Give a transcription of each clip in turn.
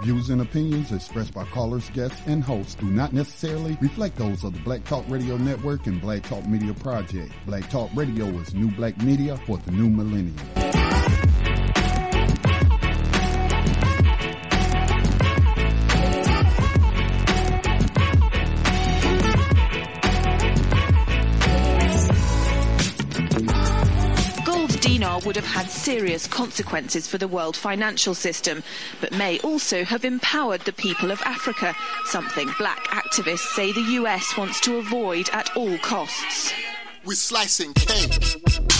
views and opinions expressed by callers, guests, and hosts do not necessarily reflect those of the Black Talk Radio Network and Black Talk Media Project. Black Talk Radio is new black media for the new millennium. Would have had serious consequences for the world financial system, but may also have empowered the people of Africa, something black activists say the US wants to avoid at all costs. We're slicing cake.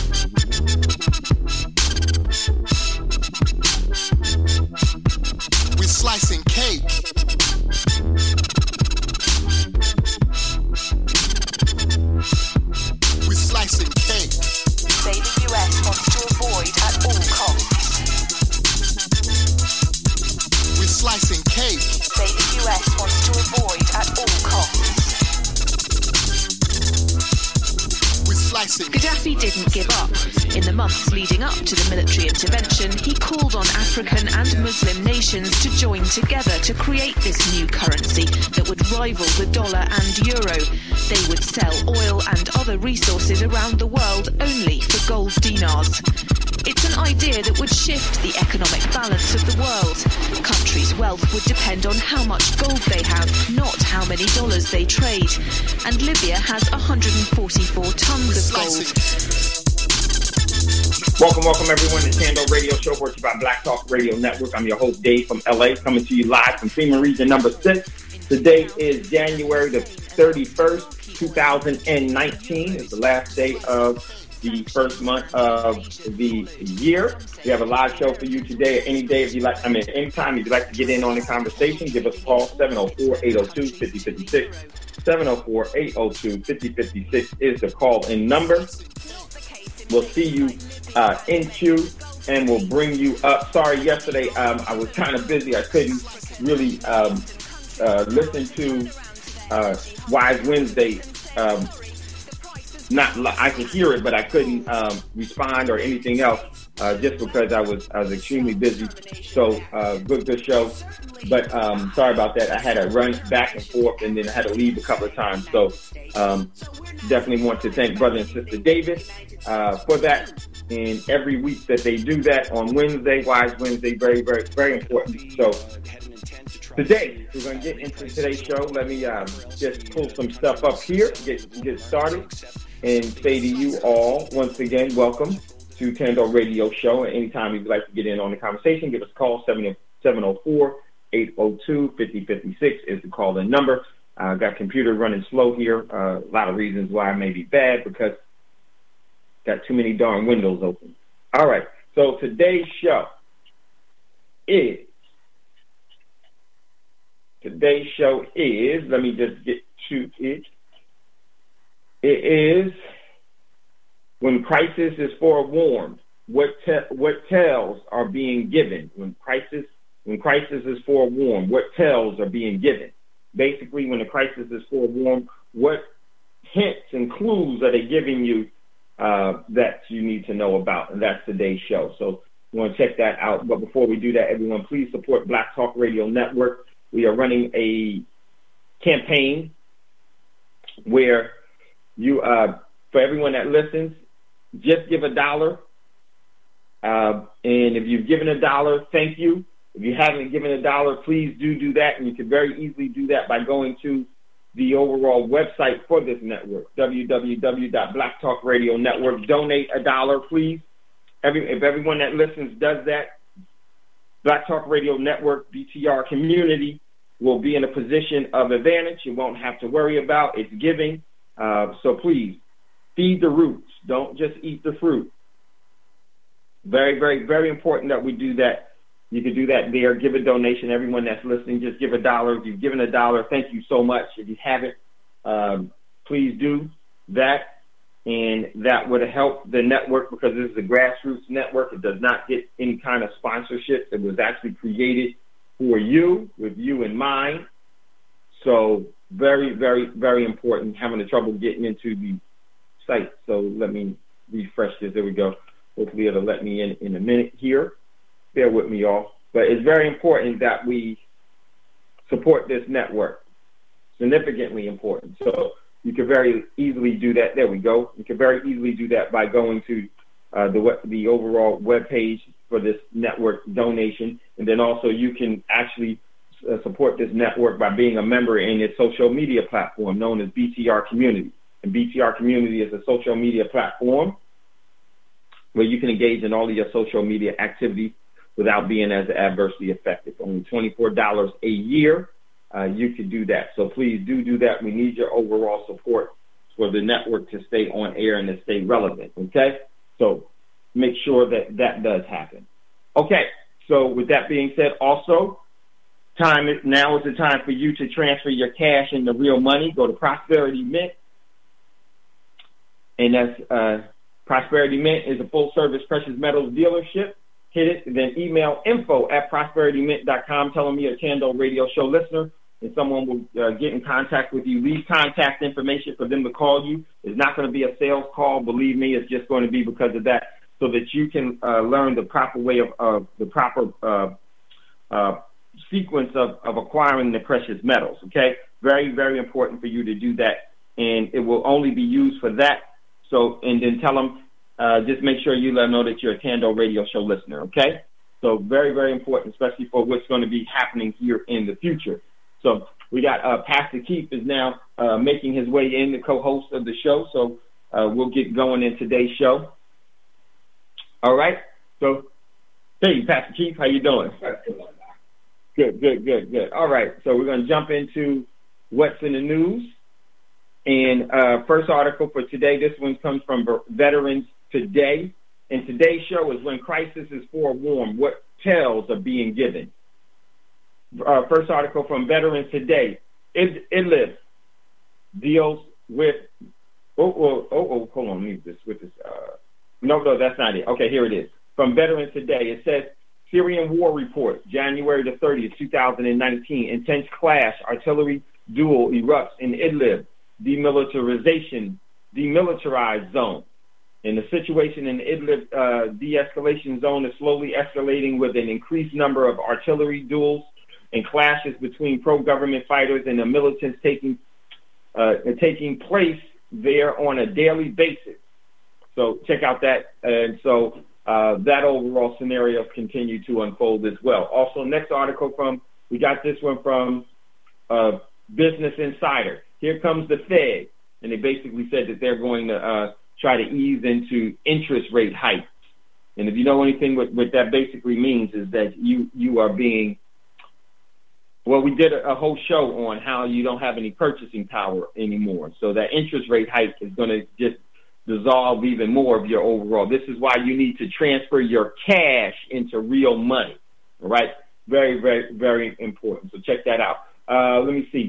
We're slicing cake. We're slicing cake. Say the US wants to avoid at all costs. We're slicing cake. Say the US wants to avoid at all costs. We're slicing. Gaddafi didn't give up. In the months leading up to the military intervention, he called on African and Muslim nations to join together to create this new currency that would rival the dollar and euro. They would sell oil and other resources around the world only for gold dinars. It's an idea that would shift the economic balance of the world. Countries' wealth would depend on how much gold they have, not how many dollars they trade. And Libya has 144 tons of gold. Welcome everyone to Tando Radio Show, brought to you by Black Talk Radio Network. I'm your host, Dave from LA, coming to you live from FEMA Region number 6. Today is January the 31st, 2019. It's the last day of the first month of the year. We have a live show for you today. Anytime you'd like to get in on the conversation, give us a call, 704-802-5056. 704-802-5056 is the call-in number. We'll see you in queue, and we'll bring you up. Sorry, yesterday I was kind of busy. I couldn't really listen to Wise Wednesday. I could hear it, but I couldn't respond or anything else just because I was extremely busy. So good show. But sorry about that. I had to run back and forth, and then I had to leave a couple of times. So definitely want to thank Brother and Sister Davis for that. And every week that they do that on Wednesday, Wise Wednesday, very, very, very important. So today, we're going to get into today's show. Let me just pull some stuff up here, get started, and say to you all, once again, welcome to Tando Radio Show. And anytime you'd like to get in on the conversation, give us a call, 704-802-5056 is the call-in number. I've got computer running slow here. A lot of reasons why I may be bad, because got too many darn windows open. All right, so today's show is, let me just get to it. It is when crisis is forewarned, what tells are being given. When crisis is forewarned, what tells are being given. Basically, when the crisis is forewarned, what hints and clues are they giving you that you need to know about? And that's today's show. So we want to check that out. But before we do that, everyone, please support Black Talk Radio Network. We are running a campaign where you, for everyone that listens, just give $1. And if you've given $1, thank you. If you haven't given $1, please do that. And you can very easily do that by going to the overall website for this network, www.blacktalkradio network. Donate $1, please. If everyone that listens does that, Black Talk Radio Network, BTR community, will be in a position of advantage. You won't have to worry about it's giving. So please, feed the roots. Don't just eat the fruit. Very, very, very important that we do that. You can do that there. Give a donation. Everyone that's listening, just give $1. If you've given $1, thank you so much. If you haven't, please do that. And that would help the network, because this is a grassroots network. It does not get any kind of sponsorship. It was actually created for you, with you in mind. So very, very, very important. Having the trouble getting into the site. So let me refresh this. There we go. Hopefully it'll let me in a minute here. Bear with me, y'all. But it's very important that we support this network. Significantly important. So you can very easily do that. There we go. You can very easily do that by going to the overall web page for this network donation, and then also you can actually support this network by being a member in its social media platform known as BTR Community. And BTR Community is a social media platform where you can engage in all of your social media activities without being as adversely affected. Only $24 a year, you can do that. So please do that. We need your overall support for the network to stay on air and to stay relevant, okay? So make sure that that does happen. Okay, so with that being said, also, now is the time for you to transfer your cash into real money. Go to Prosperity Mint, and that's Prosperity Mint is a full-service precious metals dealership. Hit it, then email info@prosperitymint.com. Tell them you're a Tando Radio Show listener, and someone will get in contact with you. Leave contact information for them to call you. It's not going to be a sales call. Believe me, it's just going to be because of that, so that you can learn the proper way of the proper sequence of acquiring the precious metals, okay? Very, very important for you to do that, and it will only be used for that. So, and then tell them, just make sure you let them know that you're a Tando Radio Show listener, okay? So very, very important, especially for what's going to be happening here in the future. So we got Pastor Keith is now making his way in, the co-host of the show, so we'll get going in today's show. All right? So, hey, Pastor Keith, how you doing? Good. All right, so we're going to jump into what's in the news. And first article for today, this one comes from Veterans Today. And today's show is When Crisis is Forewarned, What Tales Are Being Given. First article from Veterans Today. Idlib deals with, hold on, let me just with this. No, that's not it. Okay, here it is. From Veterans Today, it says, Syrian War Report, January the 30th, 2019. Intense clash, artillery duel erupts in Idlib, demilitarized zone. And the situation in the Idlib de-escalation zone is slowly escalating with an increased number of artillery duels and clashes between pro-government fighters and the militants taking place there on a daily basis. So check out that. And so that overall scenario continued to unfold as well. Also, next article we got this one from Business Insider. Here comes the Fed, and they basically said that they're going to try to ease into interest rate hikes. And if you know anything, what that basically means is that you are being, well, we did a whole show on how you don't have any purchasing power anymore. So that interest rate hike is going to just dissolve even more of your overall. This is why you need to transfer your cash into real money. All right? Very, very, very important. So check that out. Let me see.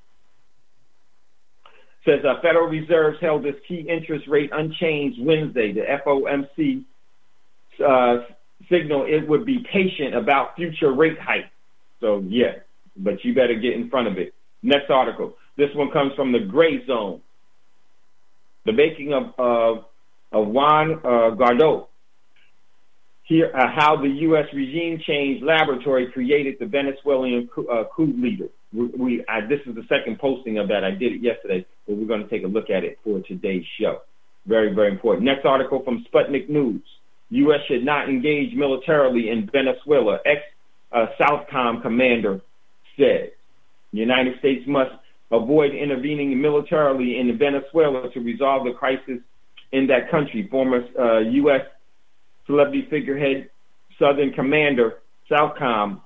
Says Federal Reserve held its key interest rate unchanged Wednesday. The FOMC signaled it would be patient about future rate hikes. So, yeah, but you better get in front of it. Next article. This one comes from the Gray Zone. The making of Juan Guaido. Here, how the U.S. regime change laboratory created the Venezuelan coup leader. This is the second posting of that. I did it yesterday, but we're going to take a look at it for today's show. Very, very important. Next article from Sputnik News. U.S. should not engage militarily in Venezuela. Ex-Southcom commander said. The United States must avoid intervening militarily in Venezuela to resolve the crisis in that country. Former U.S. celebrity figurehead, Southern Commander, Southcom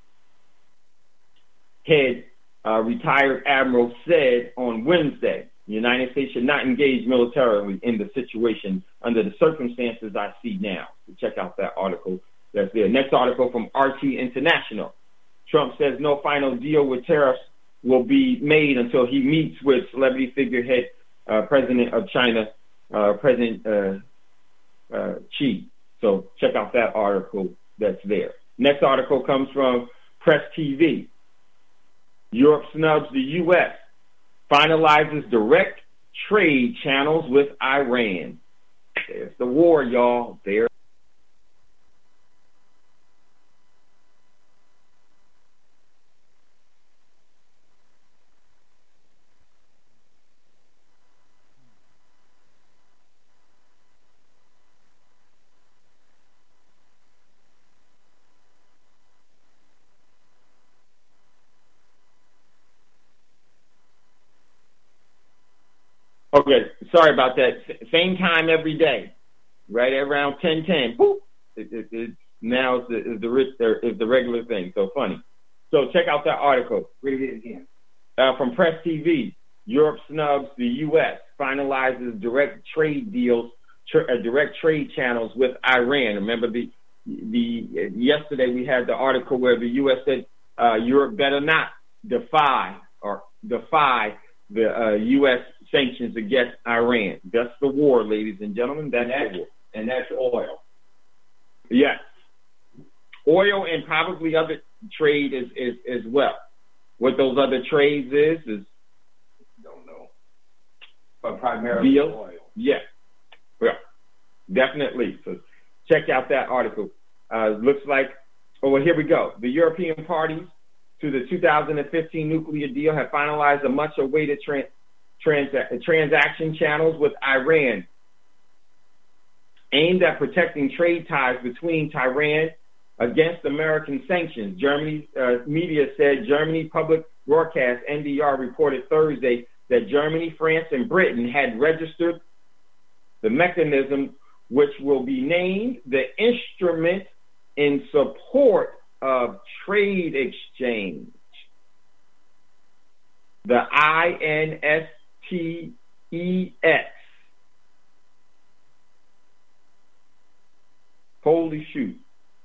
head, retired admiral, said on Wednesday, the United States should not engage militarily in the situation under the circumstances I see now. So check out that article that's there. Next article from RT International. Trump says no final deal with tariffs will be made until he meets with celebrity figurehead, President of China, President Xi. So check out that article that's there. Next article comes from Press TV. Europe snubs the U.S., finalizes direct trade channels with Iran. There's the war, y'all. There. Okay, sorry about that. Same time every day, right around 10:10. Boop. It now is the regular thing. So funny. So check out that article. Read it again. From Press TV. Europe snubs the U.S. Finalizes direct trade deals, direct trade channels with Iran. Remember yesterday we had the article where the U.S. said Europe better not defy the U.S. sanctions against Iran. That's the war, ladies and gentlemen. That's the war. And that's oil. Yes. Oil and probably other trade as well. What those other trades is don't know. But primarily deals. Oil. Yes. Yeah. Definitely. So check out that article. Looks like, here we go. The European parties to the 2015 nuclear deal have finalized a much-awaited transaction channels with Iran aimed at protecting trade ties between Tehran against American sanctions. Germany media said Germany public broadcast NDR reported Thursday that Germany, France, and Britain had registered the mechanism which will be named the Instrument in Support of Trade Exchange, the INSTEX. Holy shoot,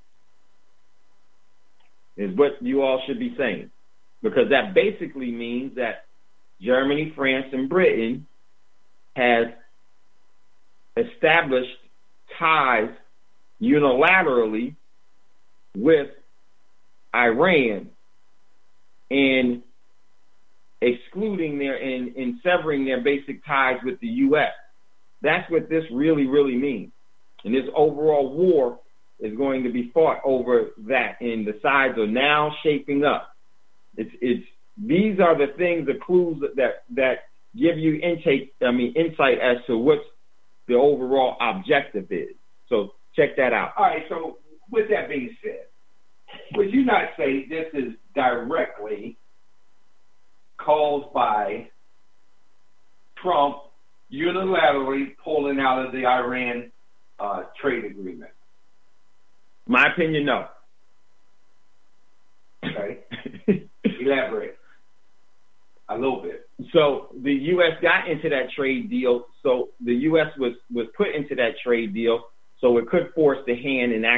is what you all should be saying, because that basically means that Germany, France, and Britain has established ties unilaterally with Iran in excluding in severing their basic ties with the U.S. That's what this really, really means. And this overall war is going to be fought over that, and the sides are now shaping up. These are the things, the clues that give you insight as to what the overall objective is. So check that out. All right, so with that being said, would you not say this is directly caused by Trump unilaterally pulling out of the Iran trade agreement? My opinion, no. Okay. Elaborate a little bit. So the U.S. got into that trade deal. So the U.S. was put into that trade deal, so it could force the hand and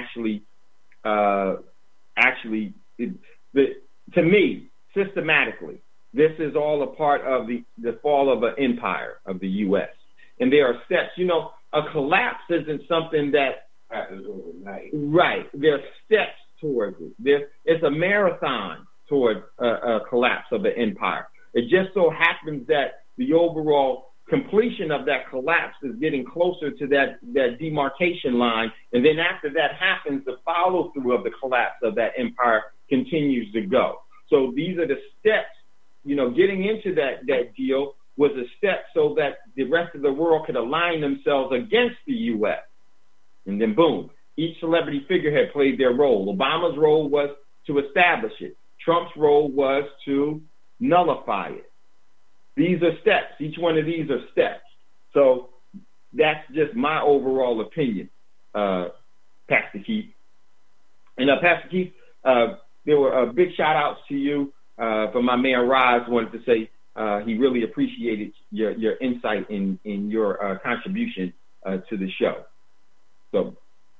to me, systematically, this is all a part of the fall of an empire of the U.S. And there are steps. A collapse isn't something that happens overnight. Right. There are steps towards it. It's a marathon towards a collapse of the empire. It just so happens that the overall completion of that collapse is getting closer to that demarcation line. And then after that happens, the follow-through of the collapse of that empire continues to go. So these are the steps. Getting into that deal was a step so that the rest of the world could align themselves against the U.S. And then, boom, each celebrity figurehead played their role. Obama's role was to establish it. Trump's role was to nullify it. These are steps. Each one of these are steps. So that's just my overall opinion, Pastor Keith. And Pastor Keith, there were big shout-outs to you from my man Roz. Wanted to say he really appreciated your insight in your contribution to the show. So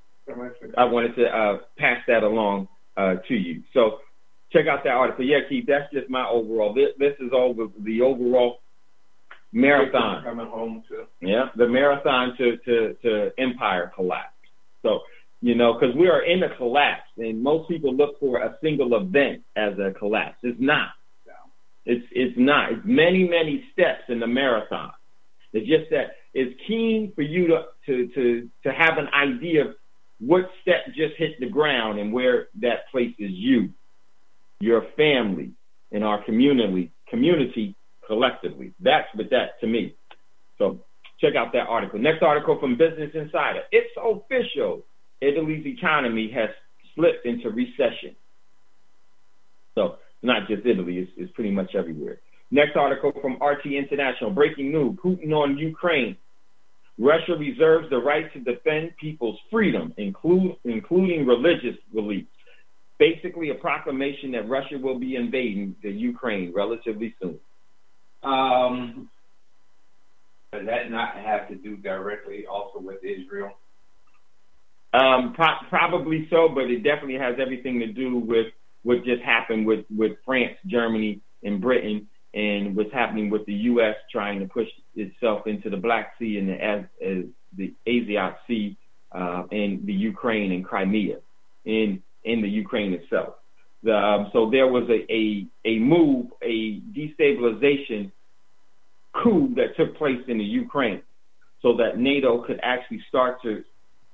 I wanted to pass that along to you. So check out that article. Yeah, Keith, that's just my overall. This is all the overall marathon. Coming home to. Yeah, the marathon to empire collapse. So, because we are in a collapse, and most people look for a single event as a collapse. It's not. No. It's not. It's many, many steps in the marathon. It's just that it's keen for you to have an idea of what step just hit the ground and where that places you, your family, and our community collectively. That's what that to me. So check out that article. Next article from Business Insider. It's official. Italy's economy has slipped into recession. So not just Italy, it's pretty much everywhere. Next article from RT International. Breaking news. Putin on Ukraine. Russia reserves the right to defend people's freedom, including religious beliefs. Basically, a proclamation that Russia will be invading the Ukraine relatively soon. Does that not have to do directly also with Israel? Probably so, but it definitely has everything to do with what just happened with France, Germany, and Britain, and what's happening with the U.S. trying to push itself into the Black Sea and the Asiatic Sea, and the Ukraine and Crimea, in the Ukraine itself. So there was a move, a destabilization coup that took place in the Ukraine, so that NATO could actually start to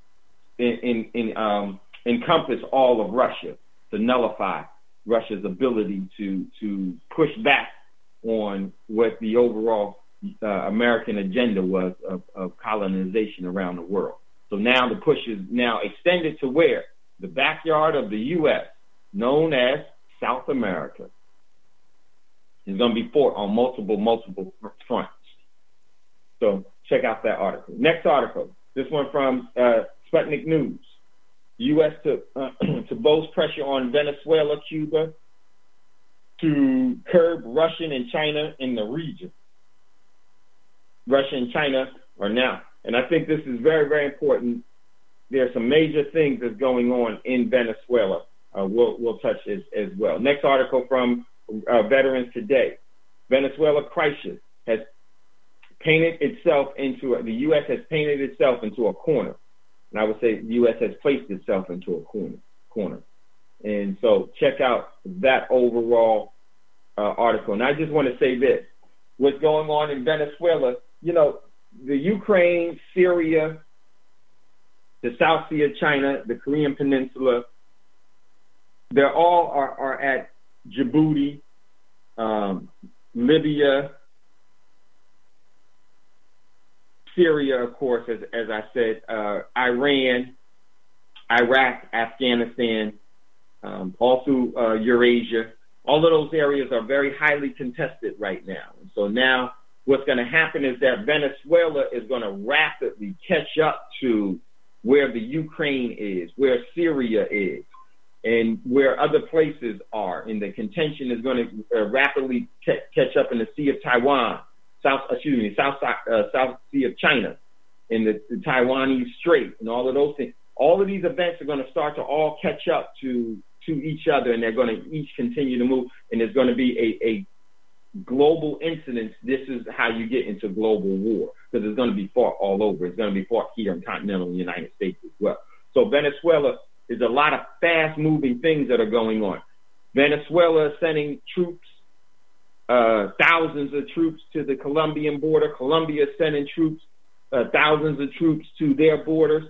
encompass all of Russia, to nullify Russia's ability to push back on what the overall American agenda was of colonization around the world. So now the push is now extended to where? The backyard of the U.S., known as South America. It's going to be fought on multiple fronts. So check out that article. Next article, this one from Sputnik News. U.S. to boast pressure on Venezuela, Cuba, to curb Russian and China in the region. Russia and China are now, and I think this is very, very important. There are some major things that's going on in Venezuela. We'll touch as well. Next article from Veterans Today. Venezuela crisis has painted itself into, the U.S. has painted itself into a corner. And I would say the U.S. has placed itself into a corner. And so check out that overall article. And I just want to say this. What's going on in Venezuela, the Ukraine, Syria, the South Sea of China, the Korean Peninsula, they're all are at Djibouti, Libya, Syria, of course, as I said, Iran, Iraq, Afghanistan, also Eurasia. All of those areas are very highly contested right now. And so now what's going to happen is that Venezuela is going to rapidly catch up to where the Ukraine is, where Syria is, and where other places are. And the contention is going to rapidly catch up in the Sea of Taiwan, South Sea of China, in the Taiwanese Strait, and all of those things. All of these events are going to start to all catch up to each other, and they're going to each continue to move, and there's going to be a global incident. This is how you get into global war, because it's going to be fought all over. It's going to be fought here in continental United States as well. So Venezuela is a lot of fast-moving things that are going on. Venezuela is sending troops, thousands of troops to the Colombian border. Colombia is sending troops, thousands of troops to their borders.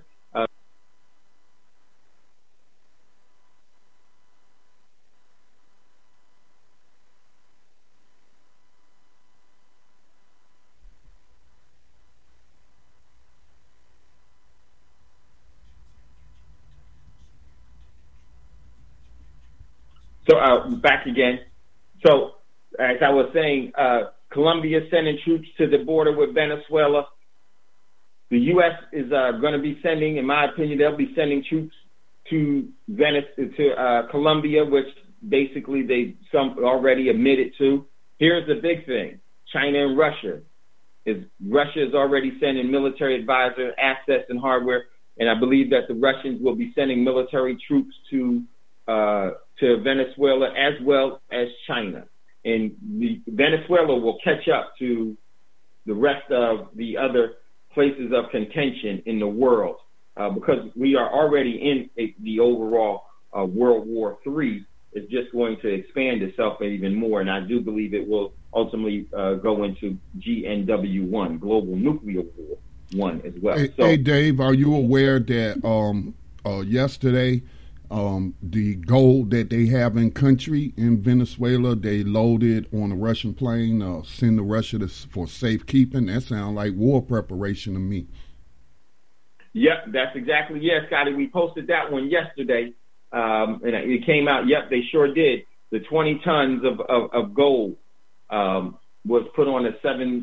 So back again. So as I was saying, Colombia is sending troops to the border with Venezuela. The U.S. is going to be sending, in my opinion, they'll be sending troops to Colombia, which basically some already admitted to. Here's the big thing: China and Russia. Russia is already sending military advisor assets and hardware, and I believe that the Russians will be sending military troops to Venezuela as well as China. And Venezuela will catch up to the rest of the other places of contention in the world, because we are already in the overall World War III. It's just going to expand itself even more, and I do believe it will ultimately go into GNW1, Global Nuclear War 1 as well. Hey, Dave, are you aware that yesterday the gold that they have in country in Venezuela, they loaded on a Russian plane, send to Russia for safekeeping? That sounds like war preparation to me. Yep, that's exactly, Scotty. We posted that one yesterday, and it came out, they sure did. The 20 tons of gold was put on a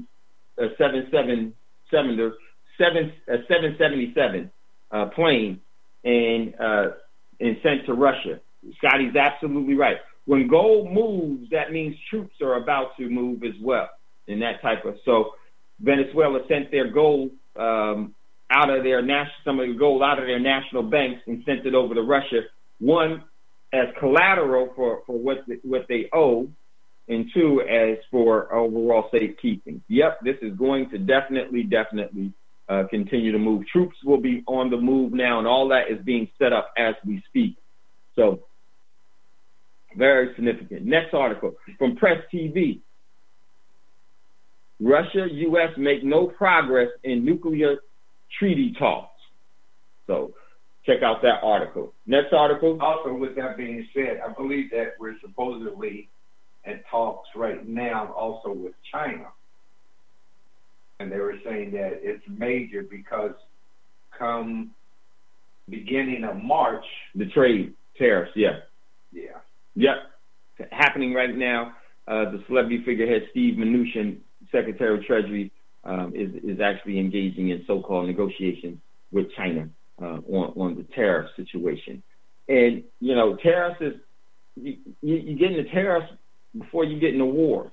777 plane and sent to Russia. Scotty's absolutely right. When gold moves, that means troops are about to move as well. And that type of, so Venezuela sent their gold out of their some of the gold out of their national banks and sent it over to Russia. One, as collateral for what they owe, and two, as for overall safekeeping. Yep, this is going to definitely continue to move. Troops will be on the move now, and all that is being set up as we speak. So, very significant. Next article from Press TV. Russia, U.S. make no progress in nuclear treaty talks. So, check out that article. Next article. Also, with that being said, I believe that we're supposedly in talks right now also with China. And they were saying that it's major because come beginning of March. The trade tariffs, yeah. Yeah. Yep. Happening right now. The celebrity figurehead Steve Mnuchin, Secretary of Treasury, is actually engaging in so-called negotiations with China on the tariff situation. And, tariffs is, you get into tariffs before you get into wars.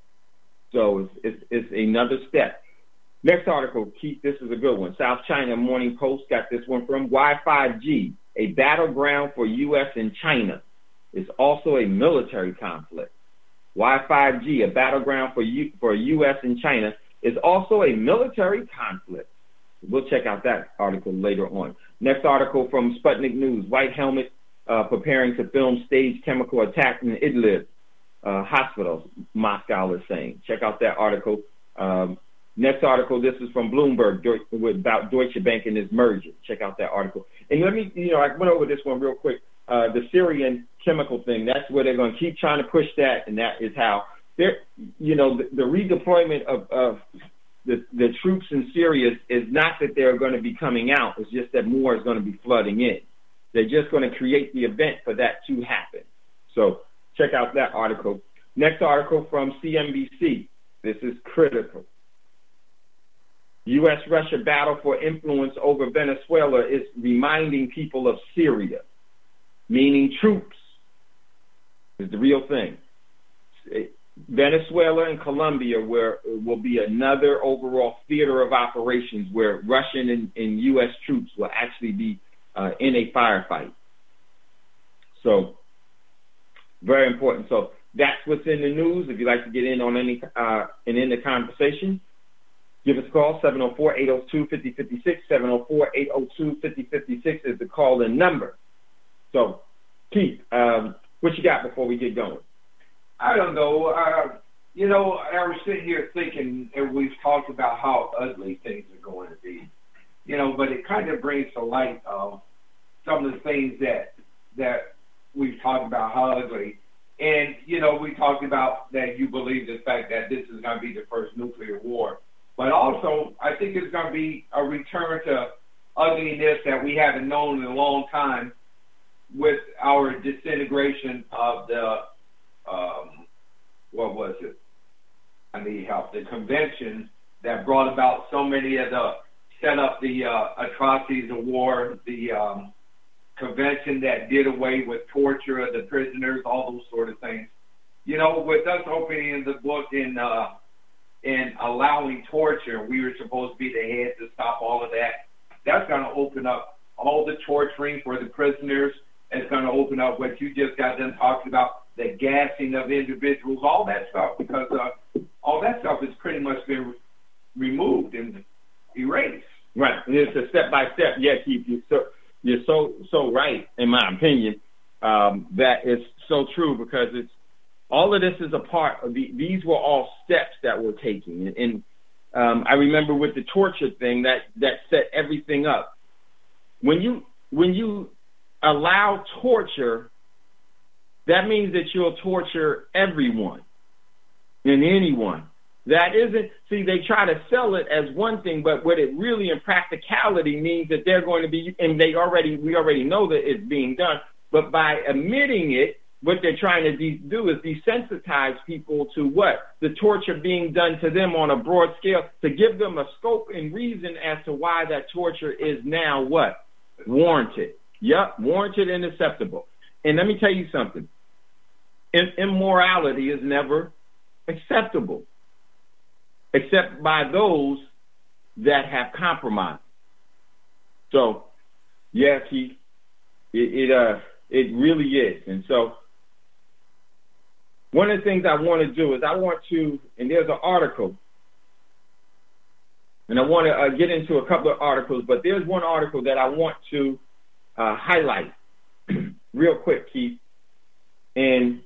So it's another step. Next article, Keith, this is a good one. South China Morning Post got this one from Y5G, a battleground for U.S. and China. It's also a military conflict. Y5G, a battleground for U.S. and China, is also a military conflict. We'll check out that article later on. Next article from Sputnik News, White Helmet preparing to film staged chemical attack in Idlib hospital, Moscow is saying. Check out that article. Next article, this is from Bloomberg about Deutsche Bank and its merger. Check out that article. And let me, I went over this one real quick. The Syrian chemical thing, that's where they're going to keep trying to push that, and that is how they're, the redeployment of the troops in Syria is not that they're going to be coming out. It's just that more is going to be flooding in. They're just going to create the event for that to happen. So check out that article. Next article from CNBC. This is critical. U.S.-Russia battle for influence over Venezuela is reminding people of Syria, meaning troops is the real thing. Venezuela and Colombia will be another overall theater of operations where Russian and U.S. troops will actually be in a firefight. So, very important. So that's what's in the news. If you'd like to get in on any in the conversation, give us a call, 704-802-5056. 704-802-5056 is the call-in number. So, Keith, what you got before we get going? I don't know. I was sitting here thinking, and we've talked about how ugly things are going to be, but it kind of brings to light some of the things that we've talked about how ugly. And, we talked about that you believe the fact that this is going to be the first nuclear war. But also, I think it's going to be a return to ugliness that we haven't known in a long time with our disintegration of the, what was it? I need help. The convention that brought about so many of set up the atrocities of war, the convention that did away with torture of the prisoners, all those sort of things. With us opening the book and allowing torture, we were supposed to be the head to stop all of that. That's going to open up all the torturing for the prisoners. It's going to open up what you just got done talking about, the gassing of individuals, all that stuff, because all that stuff has pretty much been removed and erased. Right. It's a step-by-step. Yeah, Keith, you're so right, in my opinion, that it's so true, because it's all of this is a part of these were all steps that we're taking. And I remember with the torture thing that set everything up. When you allow torture, that means that you'll torture everyone and anyone. That isn't, see, they try to sell it as one thing, but what it really in practicality means that they're going to be, and we already know that it's being done, but by admitting it, what they're trying to do is desensitize people to what? The torture being done to them on a broad scale, to give them a scope and reason as to why that torture is now what? Warranted. Yep, warranted and acceptable. And let me tell you something. Immorality is never acceptable, except by those that have compromised. So, yes, it really is. And so, one of the things I want to do is and there's an article, and I want to get into a couple of articles, but there's one article that I want to highlight real quick, Keith, and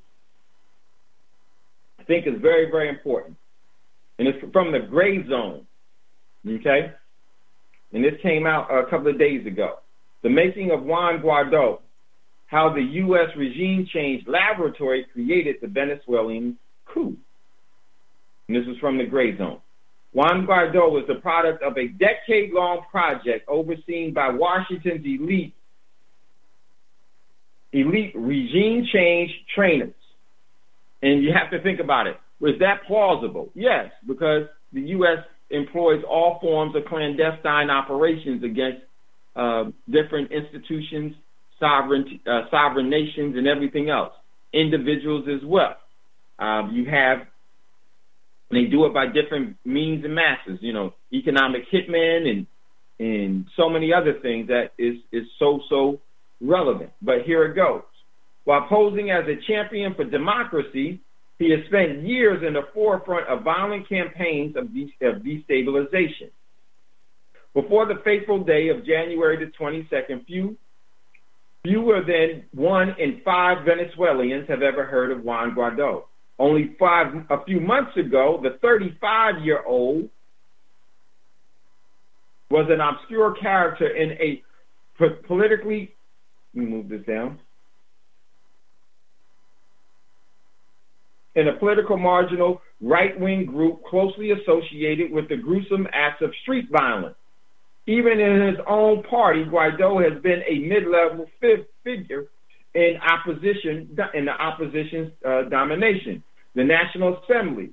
I think it's very, very important. And it's from the Gray Zone, okay? And this came out a couple of days ago. The making of Juan Guaido, how the U.S. regime change laboratory created the Venezuelan coup. And this is from the Gray Zone. Juan Guaido was the product of a decade-long project overseen by Washington's elite regime change trainers. And you have to think about it. Was that plausible? Yes, because the U.S. employs all forms of clandestine operations against different institutions, sovereign nations, and everything else. Individuals as well. They do it by different means and masses. You know, economic hitmen and so many other things that is so relevant. But here it goes. While posing as a champion for democracy, he has spent years in the forefront of violent campaigns of destabilization. Before the fateful day of January the 22nd, fewer than 1 in 5 Venezuelans have ever heard of Juan Guaido. Only a few months ago, the 35-year-old was an obscure character in a politically, let me move this down, in a political marginal right-wing group closely associated with the gruesome acts of street violence. Even in his own party, Guaido has been a mid-level figure in the opposition's domination. The National Assembly,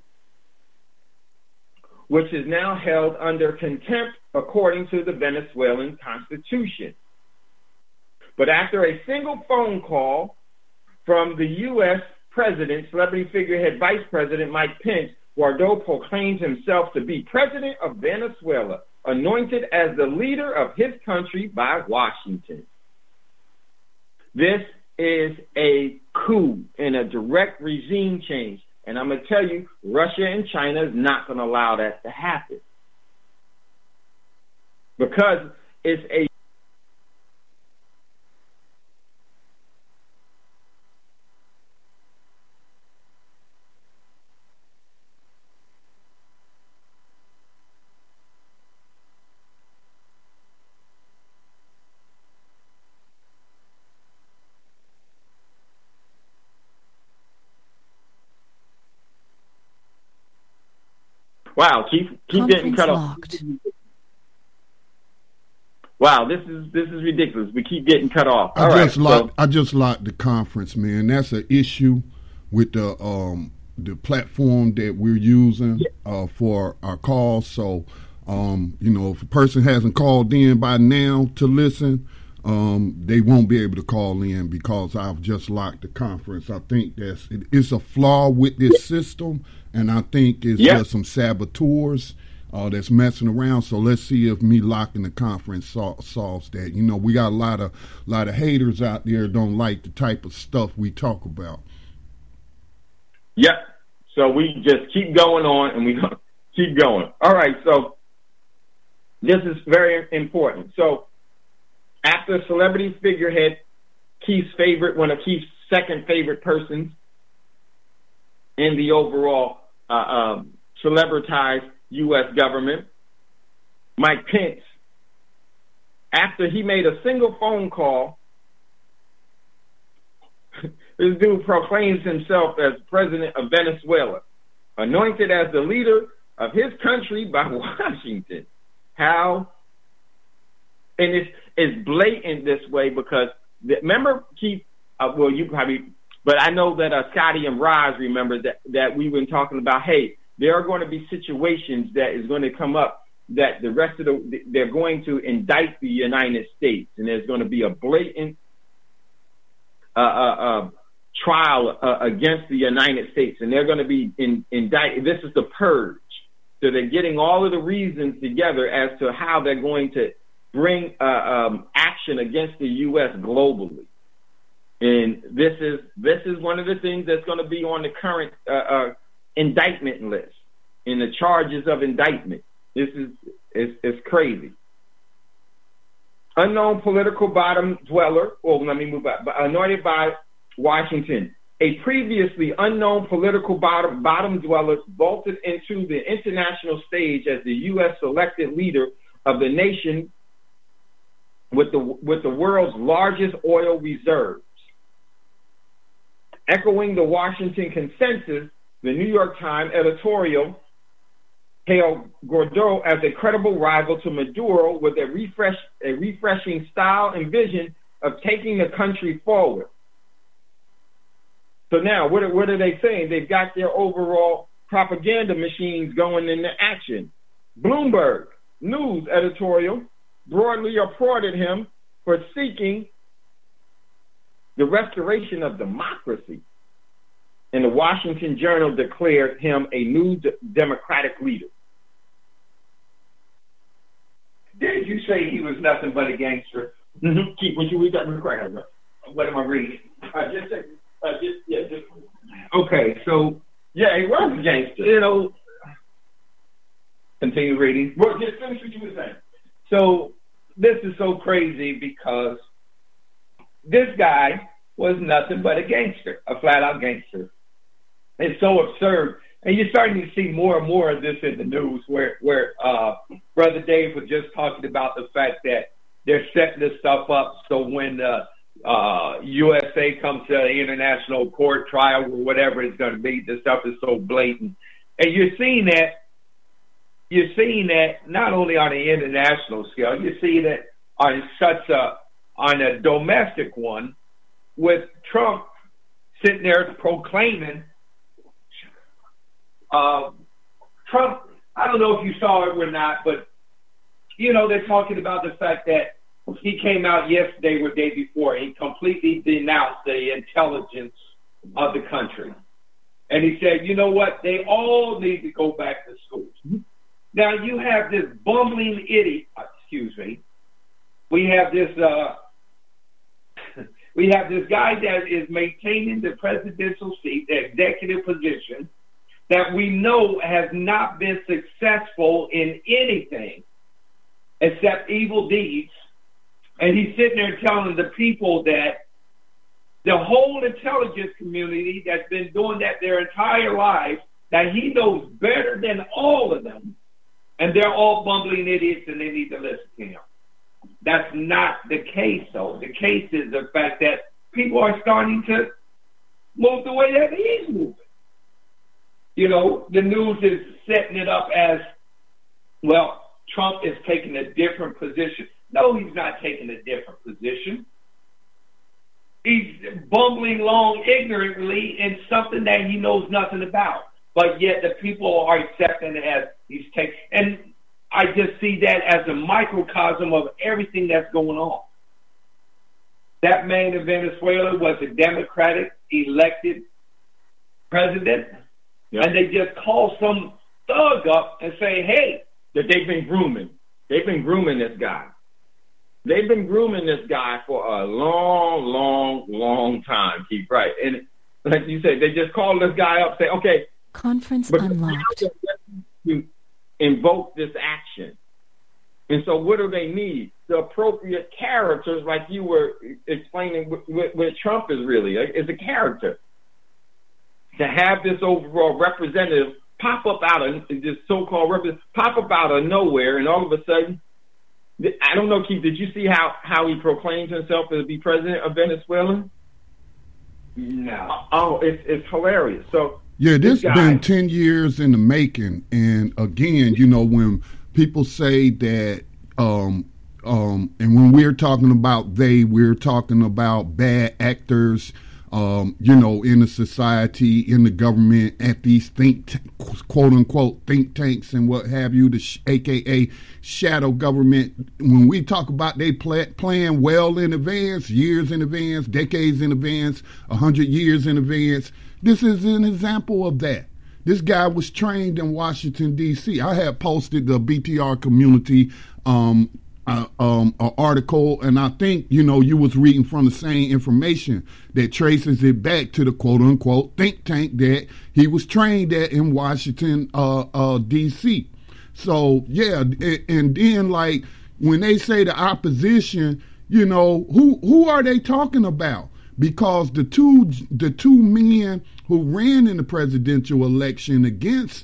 which is now held under contempt according to the Venezuelan Constitution. But after a single phone call from the U.S. President, celebrity figurehead Vice President Mike Pence, Guaido proclaimed himself to be President of Venezuela, anointed as the leader of his country by Washington. This is a coup and a direct regime change. And I'm going to tell you, Russia and China is not going to allow that to happen. Because it's a wow, keep getting cut off. Wow, this is ridiculous. We keep getting cut off. I just locked the conference, man. That's an issue with the platform that we're using for our calls. So, if a person hasn't called in by now to listen, they won't be able to call in because I've just locked the conference. I think it's a flaw with this system, and I think it's just some saboteurs that's messing around. So let's see if me locking the conference solves that. We got a lot of haters out there don't like the type of stuff we talk about. Yep. So we just keep going on, and we keep going. All right. So this is very important. So after celebrity figurehead, one of Keith's second favorite persons in the overall celebritized U.S. government, Mike Pence, after he made a single phone call, this dude proclaims himself as president of Venezuela, anointed as the leader of his country by Washington. How? And it's blatant this way because, remember, Keith, you probably But I know that Scotty and Roz remember that we've been talking about, hey, there are going to be situations that is going to come up that they're going to indict the United States, and there's going to be a blatant trial against the United States, and they're going to be indicted. This is the purge. So they're getting all of the reasons together as to how they're going to bring action against the U.S. globally. And this is one of the things that's going to be on the current indictment list in the charges of indictment. This is it's crazy. Unknown political bottom dweller. Oh, let me move back. Anointed by Washington. A previously unknown political bottom dweller vaulted into the international stage as the U.S. selected leader of the nation with the world's largest oil reserves. Echoing the Washington consensus, the New York Times editorial hailed Guaido as a credible rival to Maduro with a refreshing style and vision of taking the country forward. So now, what are they saying? They've got their overall propaganda machines going into action. Bloomberg News editorial broadly applauded him for seeking the restoration of democracy. And the Washington Journal declared him a new democratic leader. Did you say he was nothing but a gangster? Mm-hmm. Keep what you read that correct. What am I reading? Just Okay, so yeah, he was a gangster. you know, continue reading. Well, just finish what you were saying. So this is so crazy because this guy was nothing but a gangster, a flat-out gangster. It's so absurd. And you're starting to see more and more of this in the news where Brother Dave was just talking about the fact that they're setting this stuff up so when USA comes to an international court trial or whatever it's going to be, this stuff is so blatant. And you're seeing that not only on the international scale, you're seeing it on a domestic one with Trump sitting there proclaiming Trump, I don't know if you saw it or not, but, you know, they're talking about the fact that he came out yesterday or the day before. He completely denounced the intelligence of the country. And he said, you know what? They all need to go back to school. Mm-hmm. Now, you have this bumbling idiot, we have this guy that is maintaining the presidential seat, the executive position, that we know has not been successful in anything except evil deeds. And he's sitting there telling the people that the whole intelligence community that's been doing that their entire life, that he knows better than all of them, and they're all bumbling idiots and they need to listen to him. That's not the case, though. The case is the fact that people are starting to move the way that he's moving. You know, the news is setting it up as, well, Trump is taking a different position. No, he's not taking a different position. He's bumbling along ignorantly in something that he knows nothing about. But yet the people are accepting it as he's taking. And I just see that as a microcosm of everything that's going on. That man in Venezuela was a Democratic elected president. Yep. And they just call some thug up and say, hey, that they've been grooming. They've been grooming this guy. They've been grooming this guy for a long time, Keith. Right. And like you said, they just call this guy up, say, okay. Conference unlocked. To invoke this action. And so what do they need? The appropriate characters, like you were explaining what Trump is really, is a character. To have this overall representative pop up out of this so-called representative, pop up out of nowhere, and all of a sudden, I don't know, Keith, did you see how he proclaimed himself to be president of Venezuela? No. Oh, it's hilarious. So yeah, this has been 10 years in the making. And again, you know, when people say that, and when we're talking about we're talking about bad actors, in the society, in the government, at these quote unquote think tanks and what have you, AKA shadow government. When we talk about they plan well in advance, years in advance, decades in advance, 100 years in advance, this is an example of that. This guy was trained in Washington, D.C. I had posted the BTR community an article, and I think, you was reading from the same information that traces it back to the quote-unquote think tank that he was trained at in Washington, D.C. So, yeah, and then, like, when they say the opposition, who are they talking about? Because the two men who ran in the presidential election against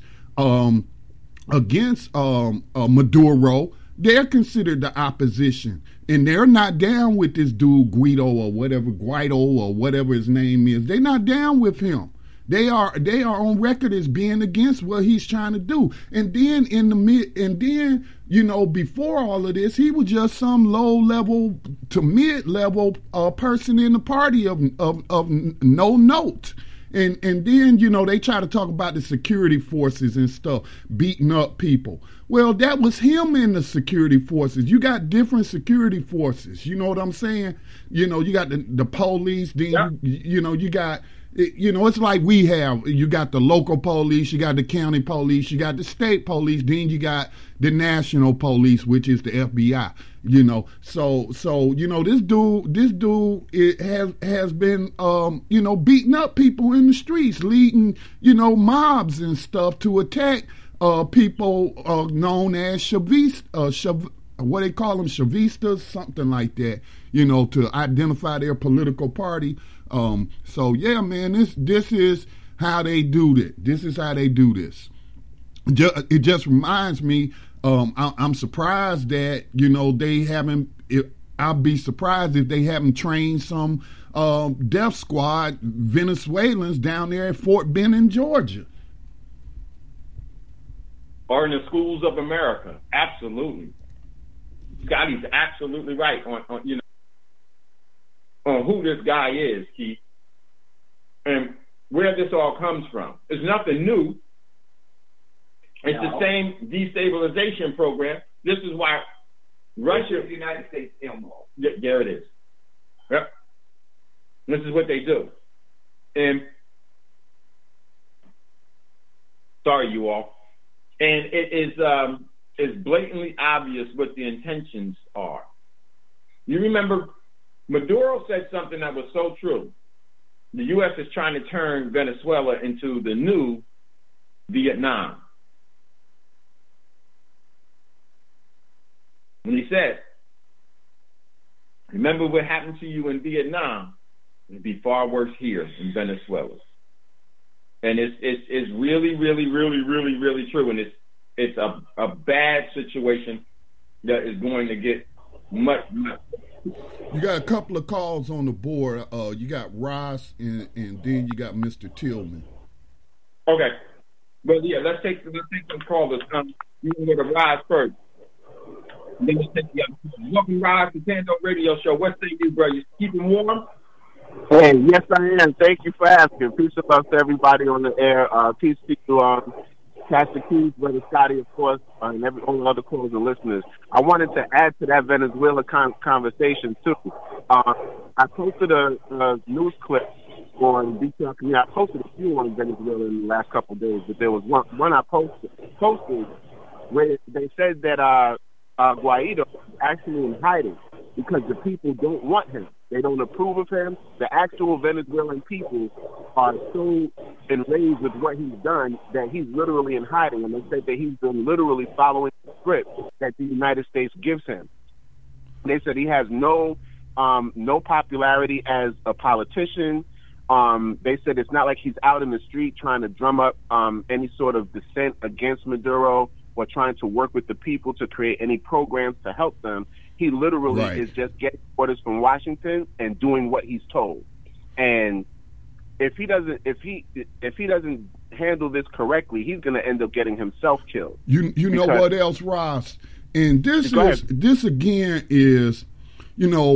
Maduro, they're considered the opposition, and they're not down with this dude Guido or whatever his name is. They're not down with him. They are on record as being against what he's trying to do. And then before all of this, he was just some low level to mid level person in the party of no note. And then, they try to talk about the security forces and stuff, beating up people. Well, that was him in the security forces. You got different security forces. You know what I'm saying? You got the police, then, you got, it's like we have, you got the local police, you got the county police, you got the state police, then you got the national police, which is the FBI. So this dude has been beating up people in the streets, leading mobs and stuff to attack people known as chavistas, what they call them, chavistas, something like that, to identify their political party. So yeah, man, this is how they do this. This is how they do this. It just reminds me. I'm surprised that they haven't. I'll be surprised if they haven't trained some death squad Venezuelans down there at Fort Benning, Georgia, or in the schools of America. Absolutely, Scotty's absolutely right on who this guy is, Keith, and where this all comes from. It's nothing new. It's the same destabilization program. This is why Russia, the United States, Elmo. There it is. Yep. This is what they do. And sorry, you all. And it is blatantly obvious what the intentions are. You remember Maduro said something that was so true. The U.S. is trying to turn Venezuela into the new Vietnam. When he said, remember what happened to you in Vietnam, it'd be far worse here in Venezuela. And it's really, really, really, really, really true. And it's a bad situation that is going to get much. You got a couple of calls on the board. You got Ross and then you got Mr. Tillman. Okay. But yeah, let's take some callers. You can go to Ross first. Then we'll take the other. Welcome, Ross, to Tando Radio Show. What say you, bro? You keeping warm? Hey, yes, I am. Thank you for asking. Peace and love to everybody on the air. Peace to Pastor Keith, Brother Scotty, of course, and all the other callers and listeners. I wanted to add to that Venezuela conversation, too. I posted a news clip on BTR Community. I posted a few on Venezuela in the last couple of days, but there was one I posted where they said that Guaido is actually in hiding because the people don't want him. They don't approve of him. The actual Venezuelan people are so enraged with what he's done that he's literally in hiding. And they said that he's been literally following the script that the United States gives him. They said he has no popularity as a politician. They said it's not like he's out in the street trying to drum up any sort of dissent against Maduro or trying to work with the people to create any programs to help them. He literally is just getting orders from Washington and doing what he's told. And if he doesn't handle this correctly, he's going to end up getting himself killed. You know what else, Ross? And this again is,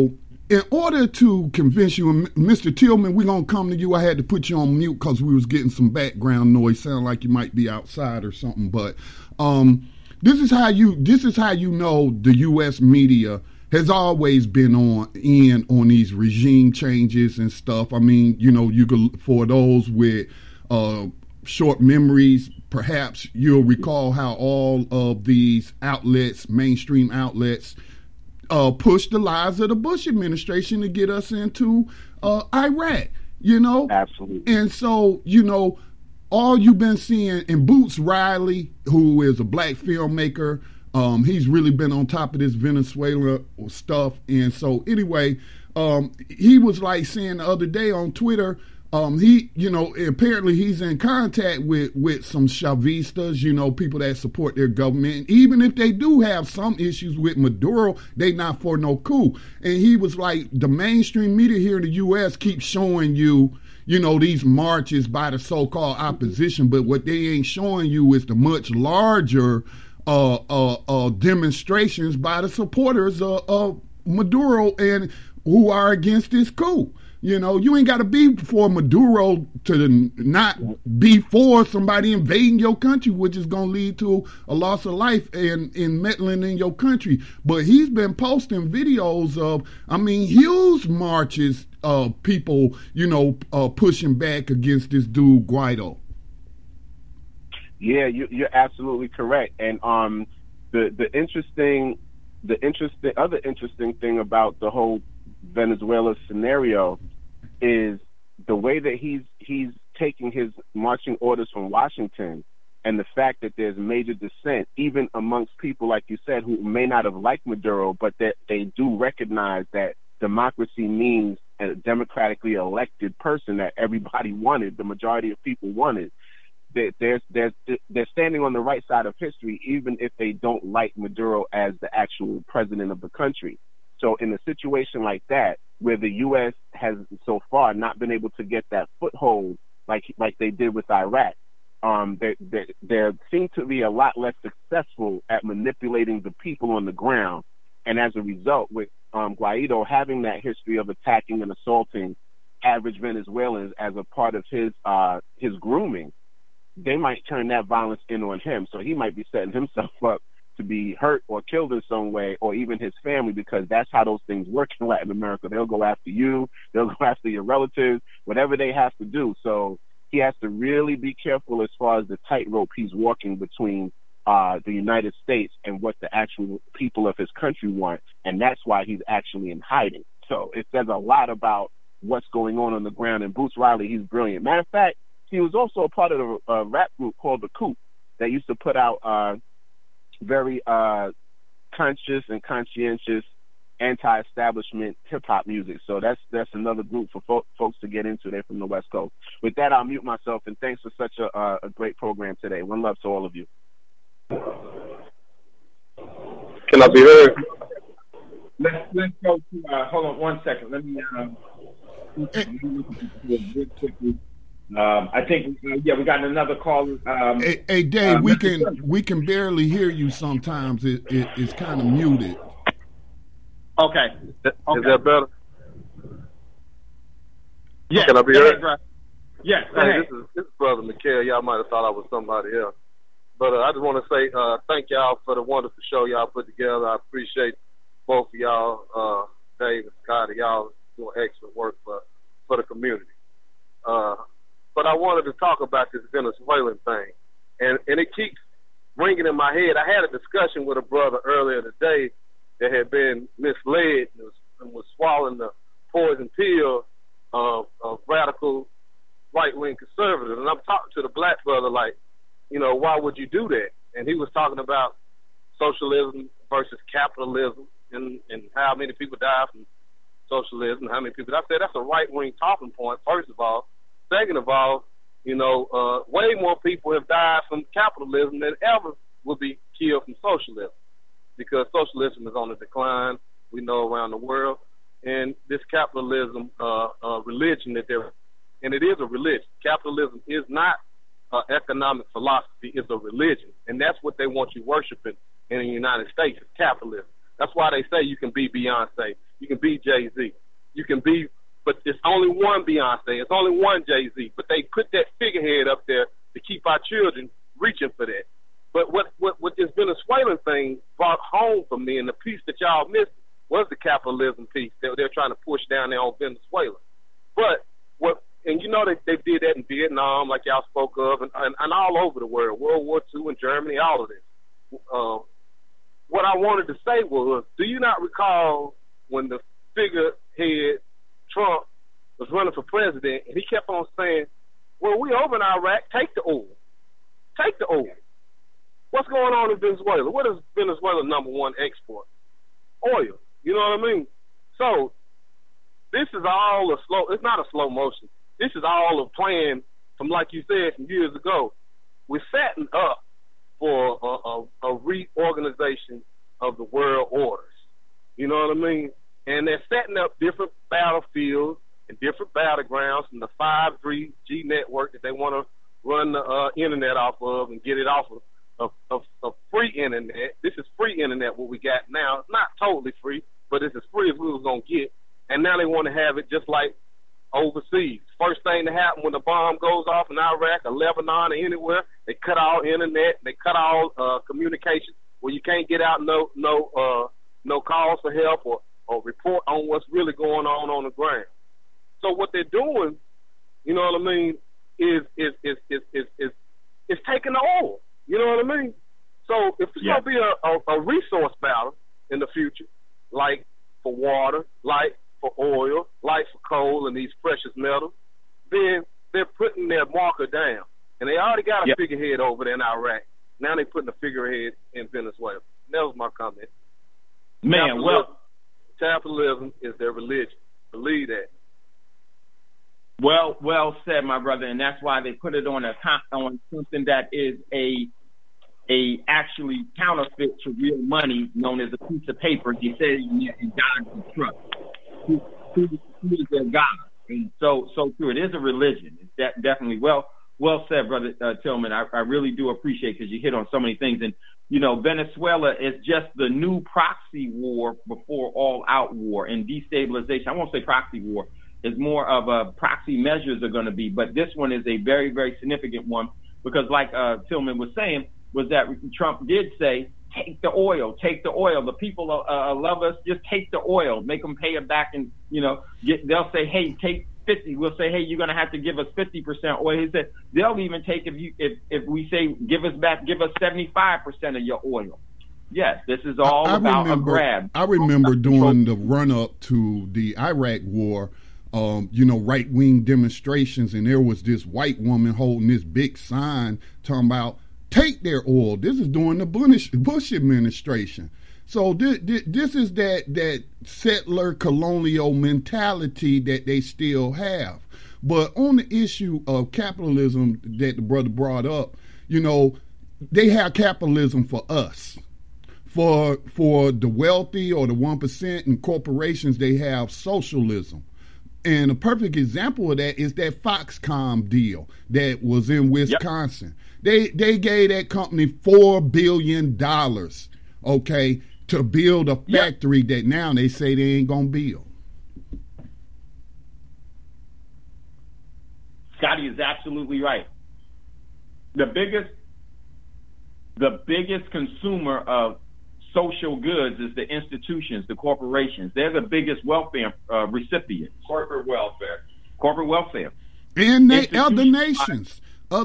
in order to convince you, and Mr. Tillman, we're going to come to you. I had to put you on mute because we was getting some background noise. Sound like you might be outside or something. But this is how you know the U.S. media has always been on these regime changes and stuff. I mean, you know, you could, for those with short memories, perhaps you'll recall how all of these outlets, mainstream outlets, pushed the lies of the Bush administration to get us into Iraq, you know? Absolutely. And so, you know, all you've been seeing, and Boots Riley, who is a black filmmaker, he's really been on top of this Venezuela stuff. And so anyway, he was like saying the other day on Twitter, he, you know, apparently he's in contact with some Chavistas, you know, people that support their government. Even if they do have some issues with Maduro, they not for no coup. And he was like, the mainstream media here in the U.S. keeps showing you, you know, these marches by the so-called opposition, but what they ain't showing you is the much larger demonstrations by the supporters of Maduro and who are against this coup. You know, you ain't got to be for Maduro to not be for somebody invading your country, which is going to lead to a loss of life in meddling in your country. But he's been posting videos of, I mean, huge marches of people, you know, pushing back against this dude Guaido. Yeah, you're absolutely correct. And the other interesting thing about the whole Venezuela scenario is the way that he's taking his marching orders from Washington, and the fact that there's major dissent, even amongst people, like you said, who may not have liked Maduro, but that they do recognize that democracy means a democratically elected person that everybody wanted, the majority of people wanted. They're standing on the right side of history, even if they don't like Maduro as the actual president of the country. So in a situation like that, where the U.S. has so far not been able to get that foothold like they did with Iraq, they seem to be a lot less successful at manipulating the people on the ground. And as a result, with Guaido having that history of attacking and assaulting average Venezuelans as a part of his grooming, they might turn that violence in on him. So he might be setting himself up to be hurt or killed in some way, or even his family, because that's how those things work in Latin America. They'll go after you, they'll go after your relatives, whatever they have to do. So he has to really be careful as far as the tightrope he's walking between the United States and what the actual people of his country want. And that's why he's actually in hiding. So it says a lot about what's going on the ground. And Boots Riley, he's brilliant. Matter of fact, he was also a part of a rap group called The Coup that used to put out very conscious and conscientious anti-establishment hip-hop music. So that's another group for folks to get into. They're from the West Coast. With that, I'll mute myself, and thanks for such a great program today. One love to all of you. Can I be heard? Let's go to hold on one second. Let me I think we got another call. Hey Dave, we can barely hear you sometimes. It's kind of muted. Okay. Is that better? Yeah. Can I be heard? Yes. Hey, this is Brother McKell. Y'all might have thought I was somebody else. But I just want to say thank y'all for the wonderful show y'all put together. I appreciate both of y'all, Dave and Scotty. Y'all doing excellent work for the community. But I wanted to talk about this Venezuelan thing. And it keeps ringing in my head. I had a discussion with a brother earlier today that had been misled and was swallowing the poison pill of radical right-wing conservatives. And I'm talking to the black brother like, you know, why would you do that? And he was talking about socialism versus capitalism and how many people die from socialism, how many people. I said that's a right-wing talking point, first of all. Second of all, you know, way more people have died from capitalism than ever would be killed from socialism, because socialism is on the decline, we know, around the world. And this capitalism religion that they're, and it is a religion. Capitalism is not economic philosophy, it's a religion. And that's what they want you worshiping in the United States, is capitalism. That's why they say you can be Beyonce, You can be Jay-Z. You can be, but it's only one Beyonce. It's only one Jay-Z. But they put that figurehead up there to keep our children reaching for that. But what this Venezuelan thing brought home for me, and the piece that y'all missed, was the capitalism piece that they're trying to push down there on Venezuela. But and you know they did that in Vietnam, like y'all spoke of, and all over the world, World War II and Germany, all of this. What I wanted to say was, do you not recall when the figurehead Trump was running for president, and he kept on saying, well, we over in Iraq, take the oil. Take the oil. What's going on in Venezuela? What is Venezuela's number one export? Oil. You know what I mean? So this is all it's not a slow motion. This is all a plan from, like you said, from years ago. We're setting up for a reorganization of the world orders. You know what I mean? And they're setting up different battlefields and different battlegrounds from the 5G network that they want to run the internet off of and get it off of free internet. This is free internet, what we got now. It's not totally free, but it's as free as we was going to get. And now they want to have it just like overseas. First thing to happen when the bomb goes off in Iraq or Lebanon or anywhere, they cut all internet, they cut all communication, where you can't get out no calls for help or report on what's really going on the ground. So what they're doing, you know what I mean, is taking the oil. You know what I mean? So if it's going to be a resource battle in the future, like for water, like for oil, like for coal and these precious metals, then they're putting their marker down. And they already got a figurehead over there in Iraq. Now they're putting a figurehead in Venezuela. That was my comment. Man, capitalism is their religion. Believe that. Well said, my brother, and that's why they put it on something that is a actually counterfeit to real money, known as a piece of paper. They say you God to trust. Who is their God? And so true. It is a religion. It's definitely well said, brother Tillman. I really do appreciate, because you hit on so many things. And you know, Venezuela is just the new proxy war before all-out war and destabilization. I won't say proxy war. It's more of a proxy measures are going to be, but this one is a very, very significant one, because like Tillman was saying, was that Trump did say, take the oil. The people love us. Just take the oil. Make them pay it back, and they'll say, hey, take 50. We'll say, hey, you're going to have to give us 50% oil. He said they'll even take if we say give us 75% of your oil. Yes, this is all about a grab. I remember during the run up to the Iraq war, right-wing demonstrations, and there was this white woman holding this big sign talking about take their oil. This is during the Bush administration. So this is that settler colonial mentality that they still have. But on the issue of capitalism that the brother brought up, they have capitalism for us. For the wealthy or the 1% and corporations, they have socialism. And a perfect example of that is that Foxconn deal that was in Wisconsin. Yep. They gave that company $4 billion, okay, to build a factory that now they say they ain't gonna build. Scotty is absolutely right. The biggest consumer of social goods is the institutions, the corporations. They're the biggest welfare recipients. Corporate welfare. And other nations,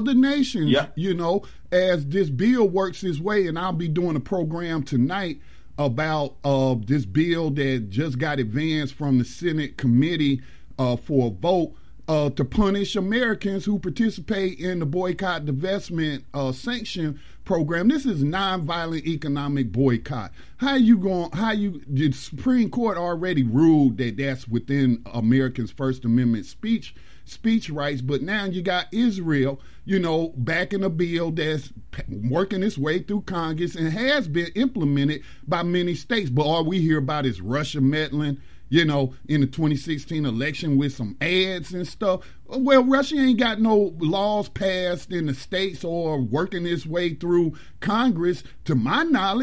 as this bill works its way, and I'll be doing a program tonight about this bill that just got advanced from the Senate committee for a vote to punish Americans who participate in the boycott, divestment, sanction program. This is nonviolent economic boycott. The Supreme Court already ruled that that's within Americans' First Amendment speech rights, but now you got Israel, backing a bill that's working its way through Congress and has been implemented by many states. But all we hear about is Russia meddling, in the 2016 election with some ads and stuff. Well, Russia ain't got no laws passed in the states or working its way through Congress, to my knowledge.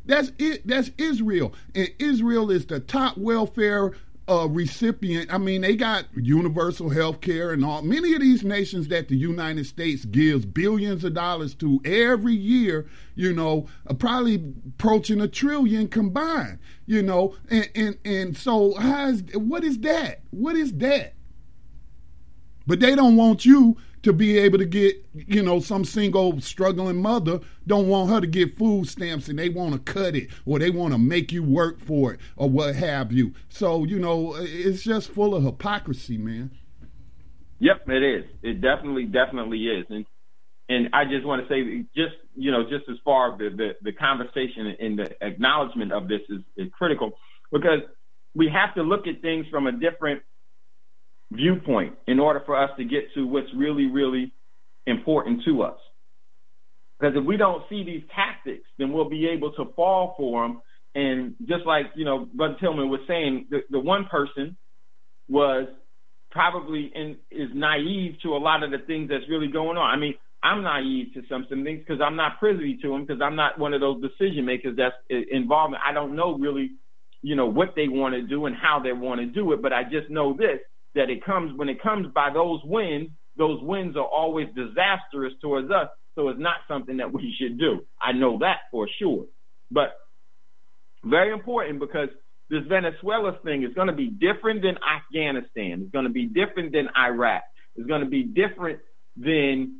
That's it. That's Israel. And Israel is the top welfare recipient. I mean, they got universal health care and all. Many of these nations that the United States gives billions of dollars to every year, probably approaching $1 trillion combined, and so what is that? What is that? But they don't want you to be able to get, some single struggling mother don't want her to get food stamps, and they want to cut it, or they want to make you work for it, or what have you. So, it's just full of hypocrisy, man. Yep, it is. It definitely is. And I just want to say, just as far as the conversation and the acknowledgement of this is critical, because we have to look at things from a different viewpoint in order for us to get to what's really, really important to us. Because if we don't see these tactics, then we'll be able to fall for them. And just like, Brother Tillman was saying, the one person was probably is naive to a lot of the things that's really going on. I mean, I'm naive to some things because I'm not privy to them, because I'm not one of those decision makers that's involved. I don't know really, what they want to do and how they want to do it. But I just know this, that when it comes by those winds are always disastrous towards us. So it's not something that we should do. I know that for sure. But very important, because this Venezuela thing is going to be different than Afghanistan. It's going to be different than Iraq. It's going to be different than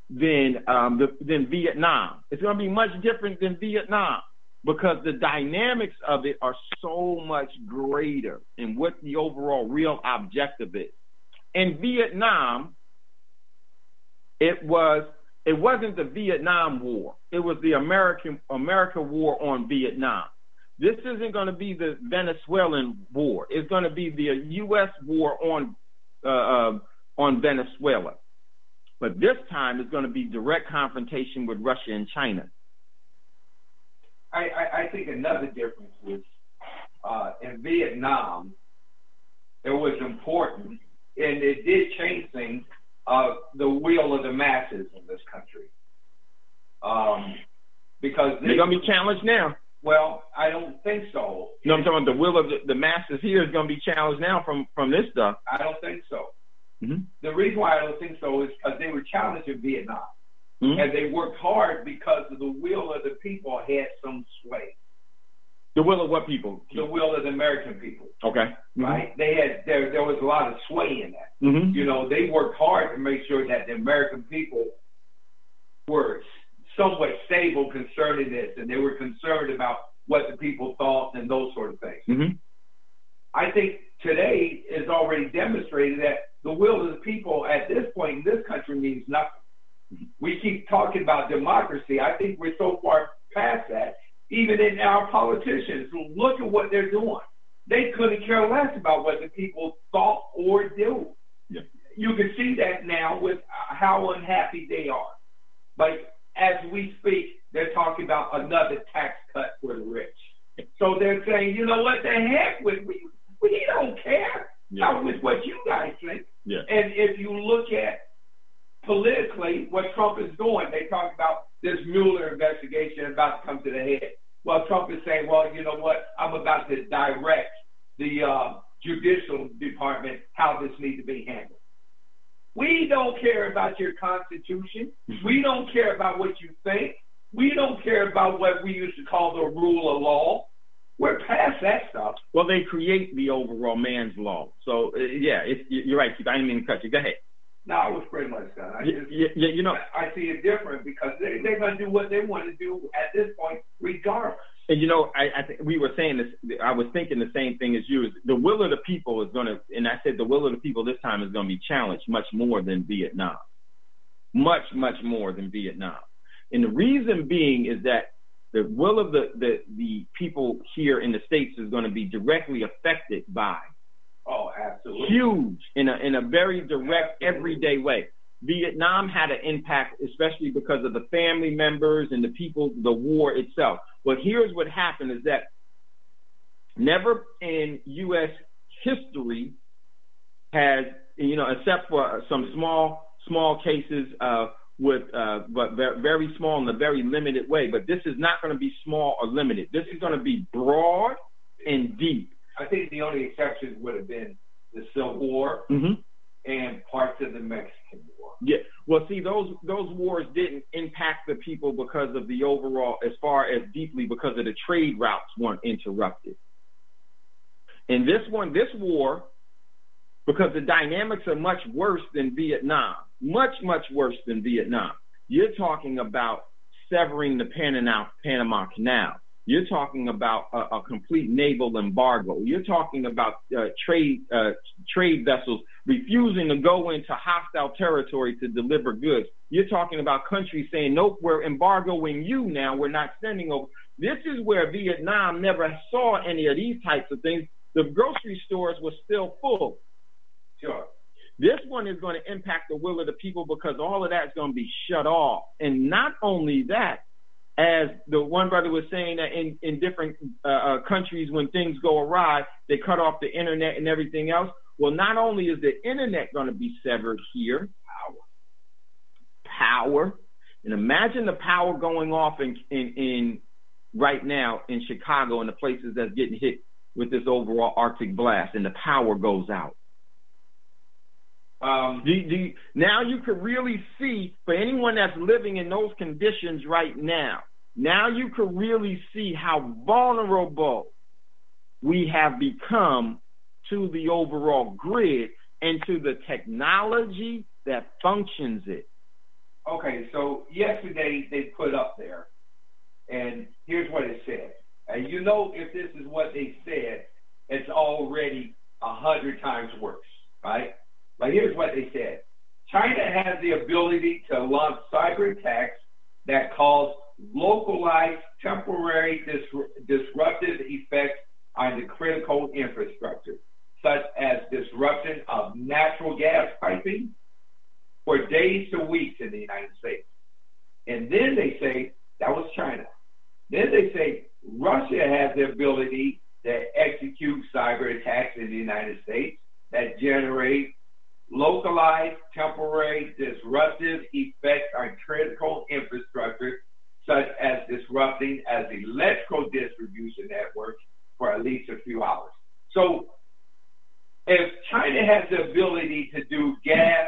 Vietnam. It's going to be much different than Vietnam, because the dynamics of it are so much greater and what the overall real objective is. In Vietnam, it wasn't the Vietnam War. It was the America War on Vietnam. This isn't going to be the Venezuelan war. It's going to be the U.S. war on Venezuela. But this time it's going to be direct confrontation with Russia and China. I think another difference was in Vietnam, it was important, and it did change things, the will of the masses in this country. Because they're going to be challenged now. Well, I don't think so. No, I'm talking about the will of the masses here is going to be challenged now from this stuff. I don't think so. Mm-hmm. The reason why I don't think so is because they were challenged in Vietnam. Mm-hmm. And they worked hard because of the will of the people had some sway. The will of what people? The will of the American people. Okay. Right? Mm-hmm. There was a lot of sway in that. Mm-hmm. They worked hard to make sure that the American people were somewhat stable concerning this, and they were concerned about what the people thought and those sort of things. Mm-hmm. I think today is already demonstrated that the will of the people at this point in this country means nothing. We keep talking about democracy. I think we're so far past that. Even in our politicians, look at what they're doing. They couldn't care less about what the people thought or do. Yeah. You can see that now with how unhappy they are. Like, as we speak, they're talking about another tax cut for the rich. So they're saying, you know what, the heck with we don't care with what you guys think. Yeah. And if you look at politically what Trump is doing, they talk about this Mueller investigation about to come to the head. Well, Trump is saying, well, you know what, I'm about to direct the judicial department how this needs to be handled. We don't care about your Constitution. We don't care about what you think. We don't care about what we used to call the rule of law. We're past that stuff. Well, they create the overall man's law. So, you're right, Keith. I didn't mean to cut you. Go ahead. No, I was pretty much done. I see it different because they're going to do what they want to do at this point, regardless. And I think we were saying this. I was thinking the same thing as you. Is the will of the people is going to, and I said the will of the people this time is going to be challenged much more than Vietnam, much more than Vietnam. And the reason being is that the will of the people here in the States is going to be directly affected by. Oh, absolutely. Huge in a very direct, everyday way. Vietnam had an impact, especially because of the family members and the people, the war itself. But here's what happened is that never in U.S. history has, except for some small cases but very small in a very limited way. But this is not going to be small or limited. This is going to be broad and deep. I think the only exceptions would have been the Civil War and parts of the Mexican War. Yeah. Well, see, those wars didn't impact the people because of the overall, as far as deeply, because of the trade routes weren't interrupted. And this war, because the dynamics are much worse than Vietnam, much worse than Vietnam. You're talking about severing the Panama Canal. You're talking about a complete naval embargo. You're talking about trade vessels refusing to go into hostile territory to deliver goods. You're talking about countries saying, nope, we're embargoing you now. We're not sending over. This is where Vietnam never saw any of these types of things. The grocery stores were still full. Sure. This one is going to impact the will of the people because all of that is going to be shut off. And not only that, as the one brother was saying, that in different countries, when things go awry, they cut off the internet and everything else. Well, not only is the internet going to be severed here, power, and imagine the power going off in right now in Chicago and the places that's getting hit with this overall Arctic blast, and the power goes out. Now you could really see, for anyone that's living in those conditions right now, now you could really see how vulnerable we have become to the overall grid and to the technology that functions it. Okay, so yesterday they put up there, and here's what it said. And you know, if this is what they said, it's already 100 times worse, right? But here's what they said. China has the ability to launch cyber attacks that cause localized, temporary, disruptive effects on the critical infrastructure, such as disruption of natural gas piping for days to weeks in the United States. And then they say, that was China. Then they say, Russia has the ability to execute cyber attacks in the United States that generate localized, temporary, disruptive effects on critical infrastructure, such as disrupting as electrical distribution networks for at least a few hours. So if China has the ability to do gas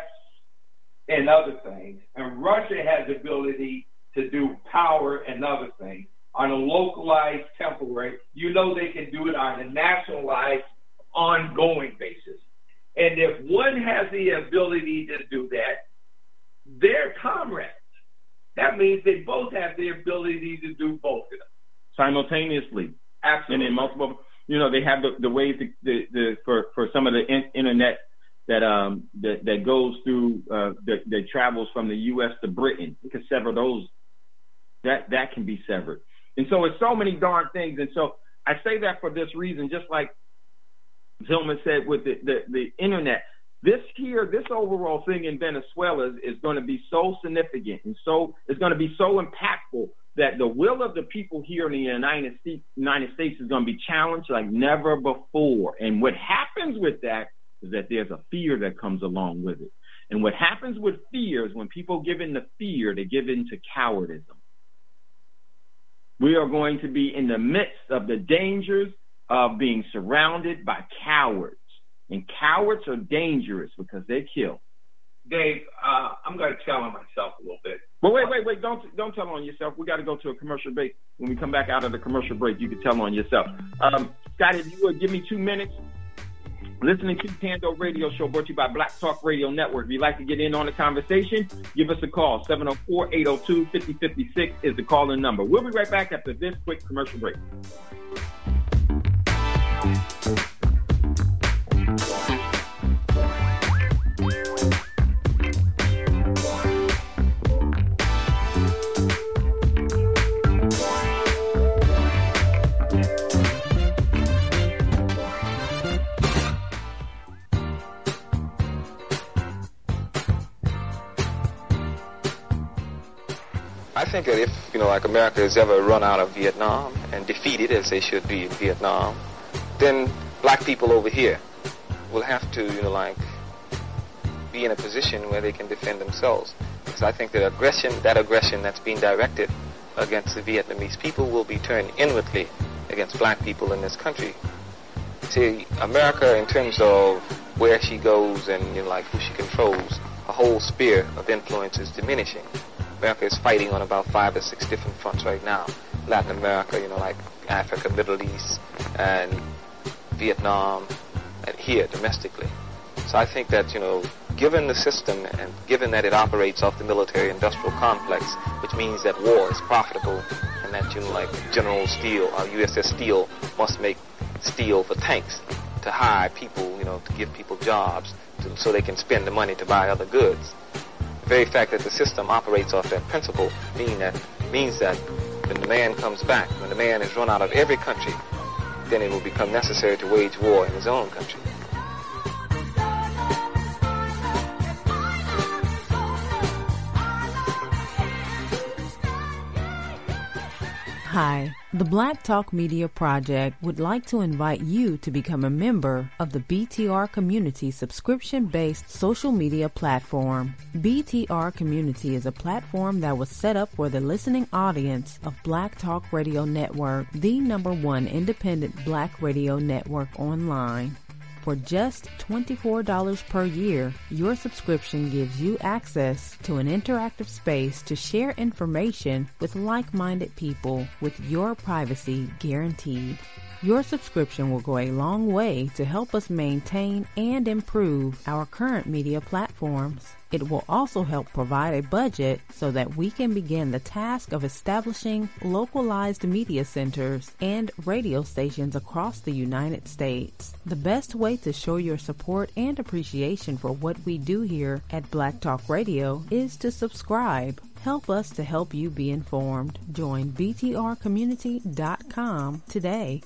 and other things, and Russia has the ability to do power and other things on a localized, temporary, you know they can do it on a nationalized, ongoing basis. And if one has the ability to do that, they're comrades. That means they both have the ability to do both of them simultaneously. Absolutely. And in multiple, they have the ways for some of the internet that goes through that travels from the U.S. to Britain. You can sever those. That can be severed. And so it's so many darn things. And so I say that for this reason, just like Zillman said with the internet, this overall thing in Venezuela is going to be so significant, and so it's going to be so impactful that the will of the people here in the United States is going to be challenged like never before. And what happens with that is that there's a fear that comes along with it. And what happens with fear is when people give in to fear, they give in to cowardism. We are going to be in the midst of the dangers of being surrounded by cowards. And cowards are dangerous because they kill. Dave, I'm going to tell on myself a little bit. Well, wait. Don't tell on yourself. We got to go to a commercial break. When we come back out of the commercial break, you can tell on yourself. Scott, if you would give me 2 minutes. Listening to Tando Radio Show brought to you by Black Talk Radio Network. If you'd like to get in on the conversation, give us a call. 704-802-5056 is the call-in number. We'll be right back after this quick commercial break. I think that if, like America has ever run out of Vietnam and defeated, as they should be in Vietnam, then black people over here will have to, be in a position where they can defend themselves. Because I think that aggression that's being directed against the Vietnamese people will be turned inwardly against black people in this country. See, America, in terms of where she goes and like who she controls, a whole sphere of influence is diminishing. America is fighting on about 5 or 6 different fronts right now. Latin America, like Africa, Middle East, and Vietnam, and here domestically. So I think that, given the system and given that it operates off the military-industrial complex, which means that war is profitable and that, like General Steel or USS Steel must make steel for tanks to hire people, to give people jobs so they can spend the money to buy other goods. The very fact that the system operates off that principle means that when the man comes back, when the man is run out of every country, then it will become necessary to wage war in his own country. Hi, the Black Talk Media Project would like to invite you to become a member of the BTR Community subscription-based social media platform. BTR Community is a platform that was set up for the listening audience of Black Talk Radio Network, the #1 independent black radio network online. For just $24 per year, your subscription gives you access to an interactive space to share information with like-minded people with your privacy guaranteed. Your subscription will go a long way to help us maintain and improve our current media platforms. It will also help provide a budget so that we can begin the task of establishing localized media centers and radio stations across the United States. The best way to show your support and appreciation for what we do here at Black Talk Radio is to subscribe. Help us to help you be informed. Join btrcommunity.com today.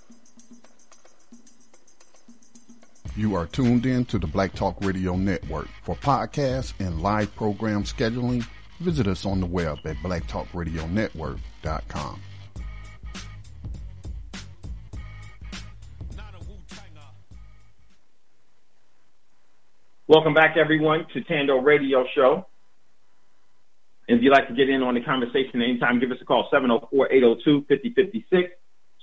You are tuned in to the Black Talk Radio Network. For podcasts and live program scheduling, visit us on the web at blacktalkradionetwork.com. Welcome back, everyone, to Tando Radio Show. If you'd like to get in on the conversation anytime, give us a call, 704-802-5056,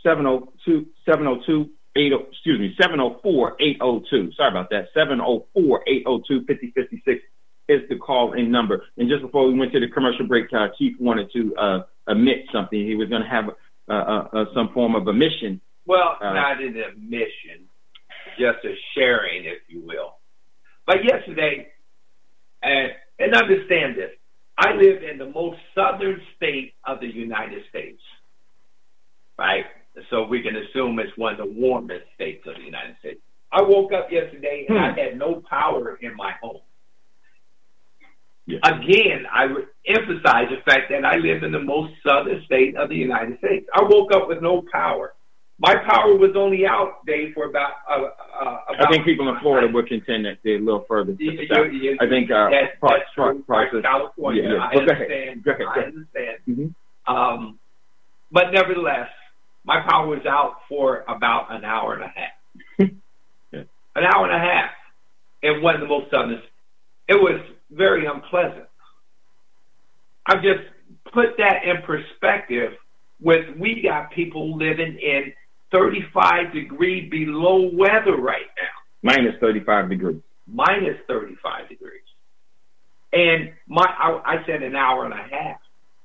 704-802. Sorry about that. 704-802-5056 is the call-in number. And just before we went to the commercial break, Chief wanted to admit something. He was going to have some form of a mission. Well, not an admission, just a sharing, if you will. But yesterday, and understand this, I live in the most southern state of the United States, right? So we can assume it's one of the warmest states of the United States. I woke up yesterday and I had no power in my home. Yeah. Again, I would emphasize the fact that I live in the most southern state of the United States. I woke up with no power. My power was only out, Dave, for about I think people in Florida would contend that they're a little further. I think that's California. Yeah. I understand. Go ahead. I understand. Mm-hmm. But nevertheless, my power was out for about an hour and a half. Yeah. An hour and a half in one of the most southern. It was very unpleasant. I just put that in perspective with we got people living in 35 degree below weather right now. Minus 35 degrees. Minus 35 degrees. And I said an hour and a half.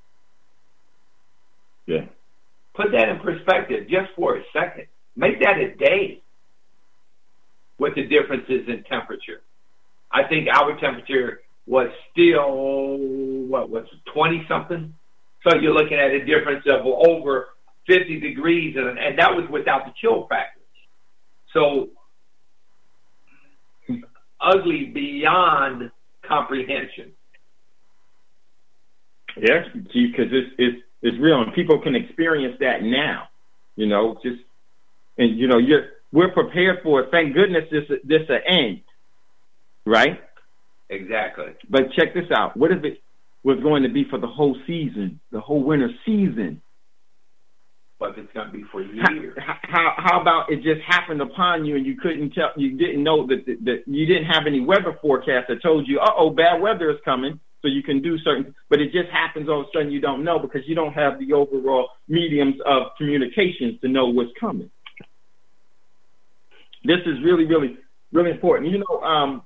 Yeah. Put that in perspective just for a second. Make that a day with the differences in temperature. I think our temperature was still, 20-something? So you're looking at a difference of over 50 degrees, and that was without the chill factors. So ugly beyond comprehension. Yes, because it's real, and people can experience that now. We're prepared for it. Thank goodness this will end, right? Exactly. But check this out. What if it was going to be for the whole season, the whole winter season? But it's going to be for years. How about it just happened upon you and you couldn't tell, you didn't know that you didn't have any weather forecast that told you, bad weather is coming, so you can do certain, but it just happens all of a sudden you don't know because you don't have the overall mediums of communications to know what's coming. This is really, really, really important. You know,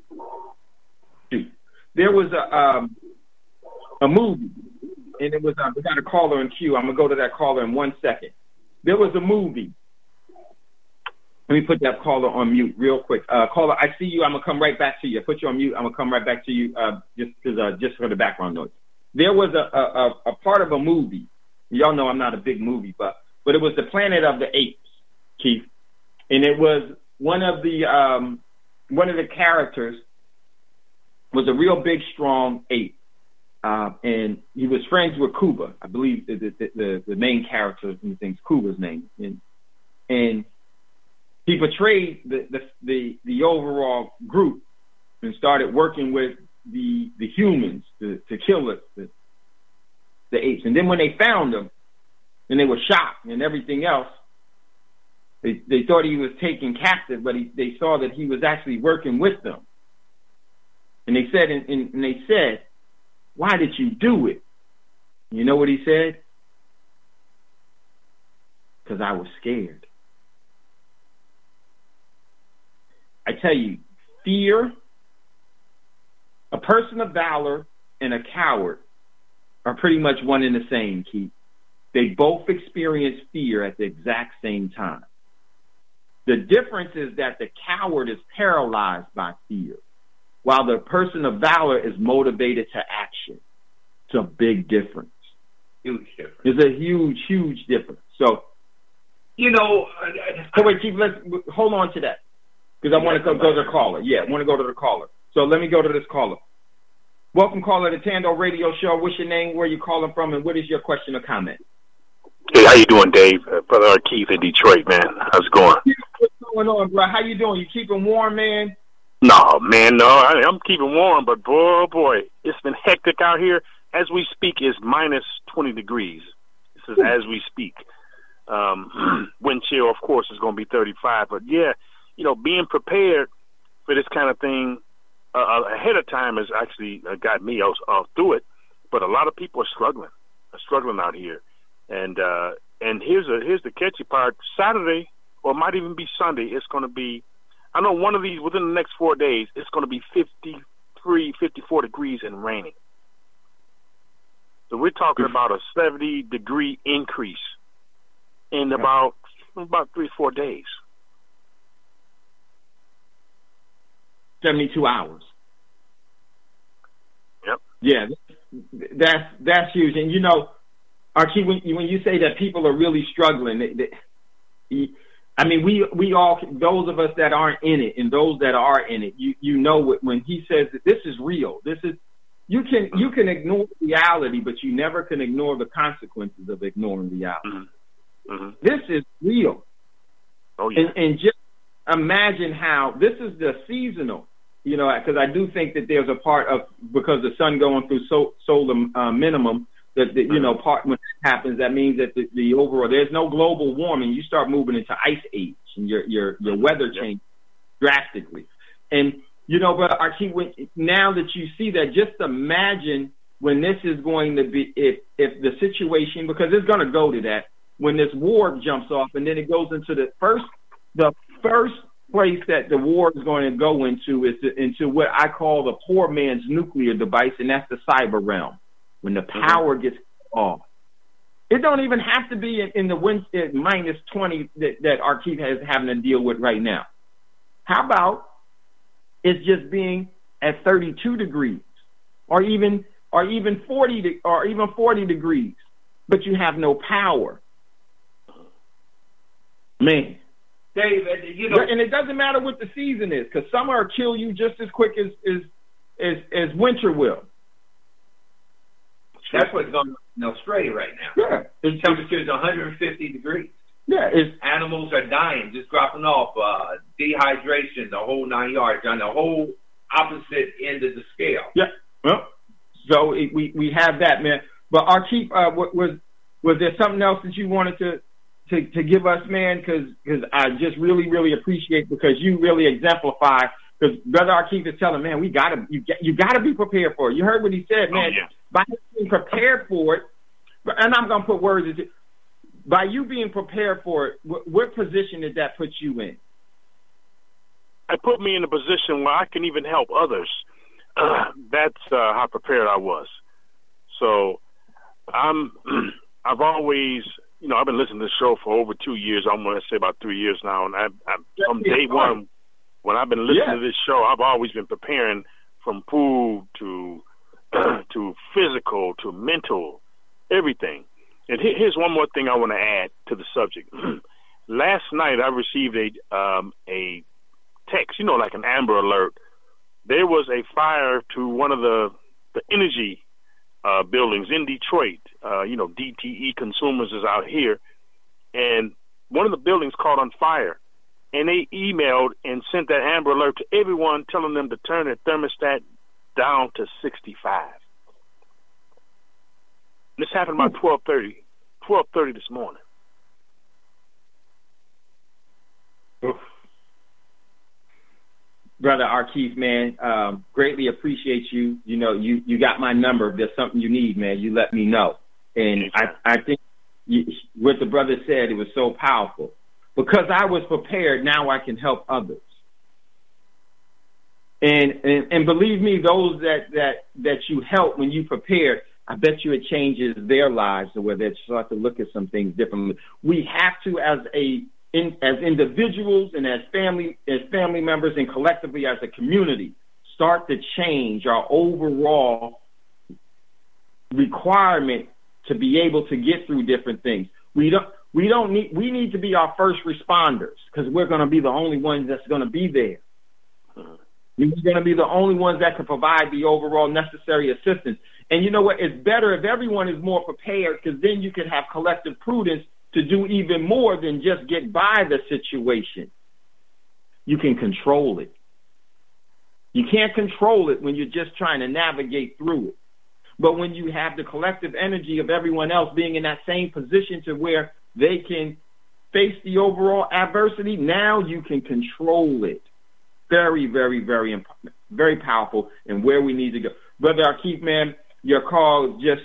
there was a movie, and it was we got a caller in queue. I'm gonna go to that caller in 1 second. There was a movie. Let me put that caller on mute real quick. Caller, I see you. I'm gonna come right back to you. Put you on mute. I'm gonna come right back to you just for the background noise. There was a part of a movie. Y'all know I'm not a big movie buff, but it was the Planet of the Apes, Keith, and it was one of the characters was a real big, strong ape, and he was friends with Cuba. I believe the main character in the thing's Cuba's name, and he betrayed the overall group and started working with the humans to kill the apes. And then when they found him, and they were shocked and everything else, they thought he was taken captive, but they saw that he was actually working with them. And they said, "Why did you do it?" You know what he said? "Because I was scared." I tell you, fear, a person of valor and a coward are pretty much one and the same, Keith. They both experience fear at the exact same time. The difference is that the coward is paralyzed by fear, while the person of valor is motivated to action. It's a big difference. Huge difference. It's a huge, huge difference. So, you know... So wait, Chief, let's hold on to that. Because I want to go to the caller. Yeah, I want to go to the caller. So let me go to this caller. Welcome, caller, to Tando Radio Show. What's your name, where you calling from, and what is your question or comment? Hey, how you doing, Dave? Brother Keith in Detroit, man. How's it going? What's going on, bro? How you doing? You keeping warm, man? No, man, no. I'm keeping warm, but boy, it's been hectic out here. As we speak, it's minus 20 degrees. This is as we speak. Wind chill, of course, is going to be 35. But, yeah, you know, being prepared for this kind of thing ahead of time has actually got me through it. But a lot of people are struggling out here. And here's the catchy part. Saturday, or it might even be Sunday, it's going to be, I know one of these, within the next 4 days, it's going to be 53, 54 degrees and raining. So we're talking about a 70-degree increase in about 3 or 4 days. 72 hours. Yep. Yeah, that's huge. And, you know, Archie, when you say that people are really struggling, I mean, we all, those of us that aren't in it and those that are in it, you know when he says that this is real, this is, you can ignore reality, but you never can ignore the consequences of ignoring reality. Mm-hmm. Mm-hmm. This is real. Oh, yeah. And just imagine how this is the seasonal, you know, because I do think that there's a part of, because the sun going through solar minimum, that you know, part when that happens, that means that the overall, there's no global warming. You start moving into ice age, and your weather changes drastically. And you know, but Archie, now that you see that, just imagine when this is going to be, if the situation, because it's going to go to that, when this war jumps off, and then it goes into the first place that the war is going to go into is into what I call the poor man's nuclear device, and that's the cyber realm. When the power gets off, it don't even have to be in the wind at minus 20 that Archie is having to deal with right now. How about it's just being at 32 degrees, or even 40 degrees, but you have no power, man. Dave, you know, and it doesn't matter what the season is, because summer will kill you just as quick as winter will. That's what's going on in Australia right now. Yeah. The temperature is 150 degrees. Yeah. Animals are dying, just dropping off, dehydration, the whole 9 yards, on the whole opposite end of the scale. Yeah. Well, so we have that, man. But Archie, was there something else that you wanted to give us, man? Because I just really, really appreciate, because you really exemplify because Brother Arkeith is telling, man, you gotta be prepared for it. You heard what he said, man. By being prepared for it, and I'm gonna put words into. By you being prepared for it, what position did that put you in? It put me in a position where I can even help others. That's how prepared I was. So I've always, I've been listening to the show for over 2 years. I'm going to say about 3 years now. And from day one, when I've been listening to this show, I've always been preparing from food to physical to mental, everything. And here's one more thing I want to add to the subject. Last night I received a text, like an Amber Alert. There was a fire to one of the energy buildings in Detroit. DTE Consumers is out here, and one of the buildings caught on fire. And they emailed and sent that Amber Alert to everyone, telling them to turn their thermostat down to 65. This happened about 12:30 this morning. Oof. Brother Arkeith, man, greatly appreciate you. You got my number. If there's something you need, man, you let me know. And I think what the brother said, it was so powerful. Because I was prepared, now I can help others. And believe me, those that you help when you prepare, I bet you it changes their lives to where they start to look at some things differently. We have to, as individuals and as family members and collectively as a community, start to change our overall requirement to be able to get through different things. We need to be our first responders, because we're going to be the only ones that's going to be there. We're going to be the only ones that can provide the overall necessary assistance. And you know what? It's better if everyone is more prepared, because then you can have collective prudence to do even more than just get by the situation. You can control it. You can't control it when you're just trying to navigate through it. But when you have the collective energy of everyone else being in that same position to where they can face the overall adversity, now you can control it. Very, very, very important, very powerful, and where we need to go. Brother Arkeith, man, your call is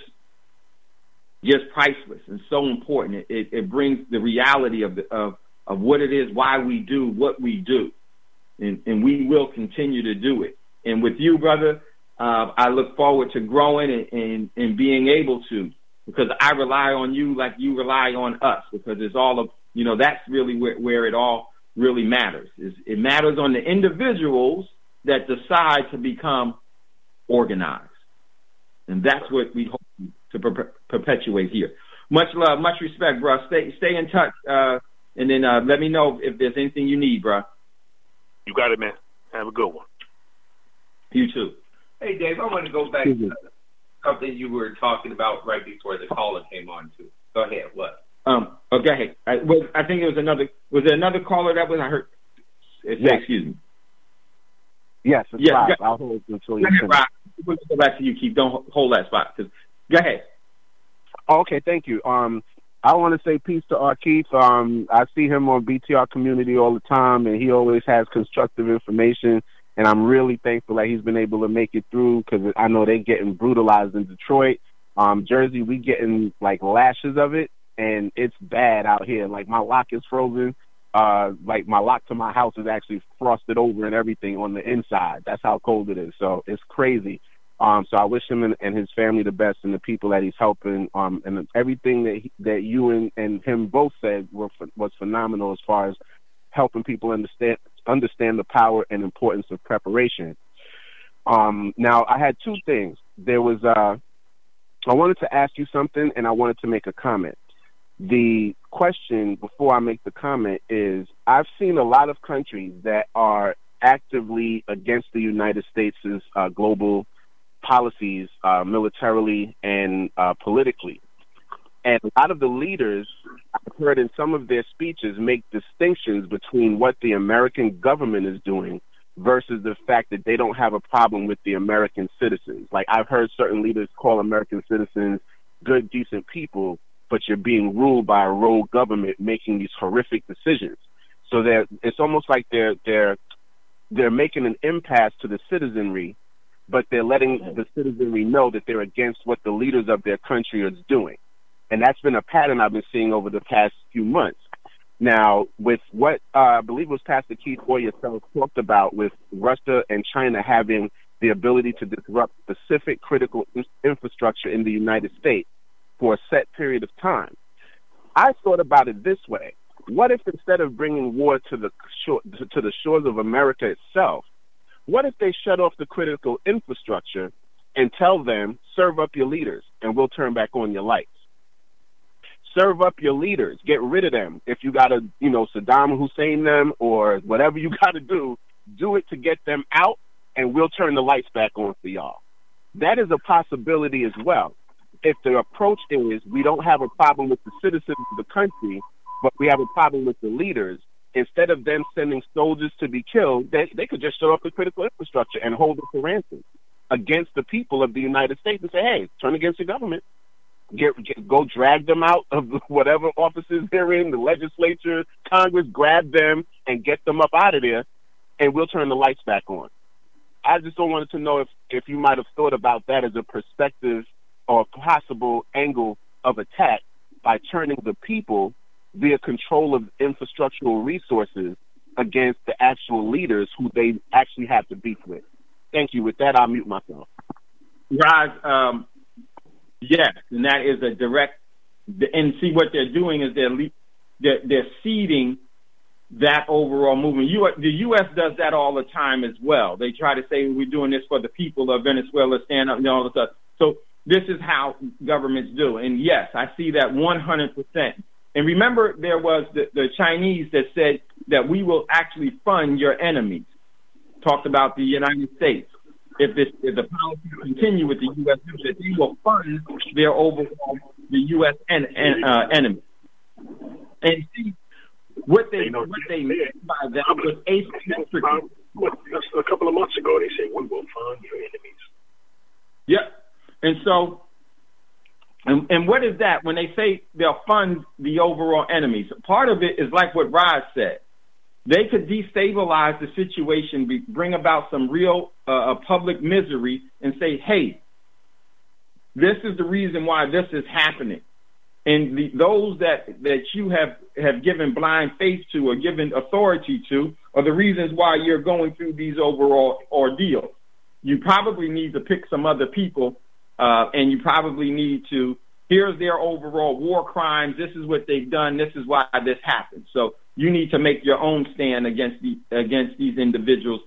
just priceless and so important. It brings the reality of what it is, why we do what we do, and we will continue to do it. And with you, brother, I look forward to growing and being able to, because I rely on you like you rely on us, because it's all of, that's really where it all really matters. It matters on the individuals that decide to become organized. And that's what we hope to perpetuate here. Much love, much respect, bro. Stay in touch, and then let me know if there's anything you need, bro. You got it, man. Have a good one. You too. Hey, Dave, I want to go back to something you were talking about right before the caller came on to. Go ahead. What? Okay. I think it was another. Was there another caller that was? I heard. Yes. Excuse me. Yes. It's Rob. I'll hold until you finish. We'll go back to you, Keith. Don't hold that spot. Go ahead. Okay. Thank you. I want to say peace to Arkeith. I see him on BTR Community all the time, and he always has constructive information. And I'm really thankful that he's been able to make it through, because I know they're getting brutalized in Detroit. Jersey, we getting like lashes of it, and it's bad out here. Like, my lock is frozen. Like, my lock to my house is actually frosted over and everything on the inside. That's how cold it is. So it's crazy. So I wish him and his family the best, and the people that he's helping. And everything that you and him both said was phenomenal as far as helping people understand the power and importance of preparation. Now, I had two things. There was I wanted to ask you something, and I wanted to make a comment. The question before I make the comment is, I've seen a lot of countries that are actively against the United States' global policies, militarily and politically. And a lot of the leaders, I've heard in some of their speeches, make distinctions between what the American government is doing versus the fact that they don't have a problem with the American citizens. Like, I've heard certain leaders call American citizens good, decent people, but you're being ruled by a rogue government making these horrific decisions. So it's almost like they're they're making an impasse to the citizenry, but they're letting the citizenry know that they're against what the leaders of their country are doing. And that's been a pattern I've been seeing over the past few months. Now, with what I believe it was Pastor Keith or yourself talked about with Russia and China having the ability to disrupt specific critical infrastructure in the United States for a set period of time, I thought about it this way. What if instead of bringing war to the shores of America itself, what if they shut off the critical infrastructure and tell them, serve up your leaders and we'll turn back on your lights? Serve up your leaders, get rid of them. If you got to, Saddam Hussein them or whatever you got to do it to get them out and we'll turn the lights back on for y'all. That is a possibility as well. If the approach is we don't have a problem with the citizens of the country, but we have a problem with the leaders, instead of them sending soldiers to be killed, they could just shut off the critical infrastructure and hold it for ransom against the people of the United States and say, hey, turn against the government. Go drag them out of whatever offices they're in, the legislature, Congress, grab them and get them up out of there, and we'll turn the lights back on. I just don't want to know if you might have thought about that as a perspective or a possible angle of attack by turning the people via control of infrastructural resources against the actual leaders who they actually have to beef with. Thank you. With that, I'll mute myself. Raz, yes, and that is a direct. And see what they're doing is they're seeding that overall movement. The U.S. does that all the time as well. They try to say we're doing this for the people of Venezuela, stand up and all this stuff. So this is how governments do. And yes, I see that 100%. And remember, there was the Chinese that said that we will actually fund your enemies. Talked about the United States. If the policy continue with the U.S., that they will fund their overall the U.S. enemy. And see what they meant by that was asymmetrical. A couple of months ago, they said we will fund your enemies. Yep. And so, and what is that? When they say they'll fund the overall enemies, part of it is like what Raj said. They could destabilize the situation, bring about some real public misery, and say, hey, this is the reason why this is happening. And those that you have given blind faith to or given authority to are the reasons why you're going through these overall ordeals. You probably need to pick some other people, and you probably need to, here's their overall war crimes, this is what they've done, this is why this happened. So you need to make your own stand against these individuals.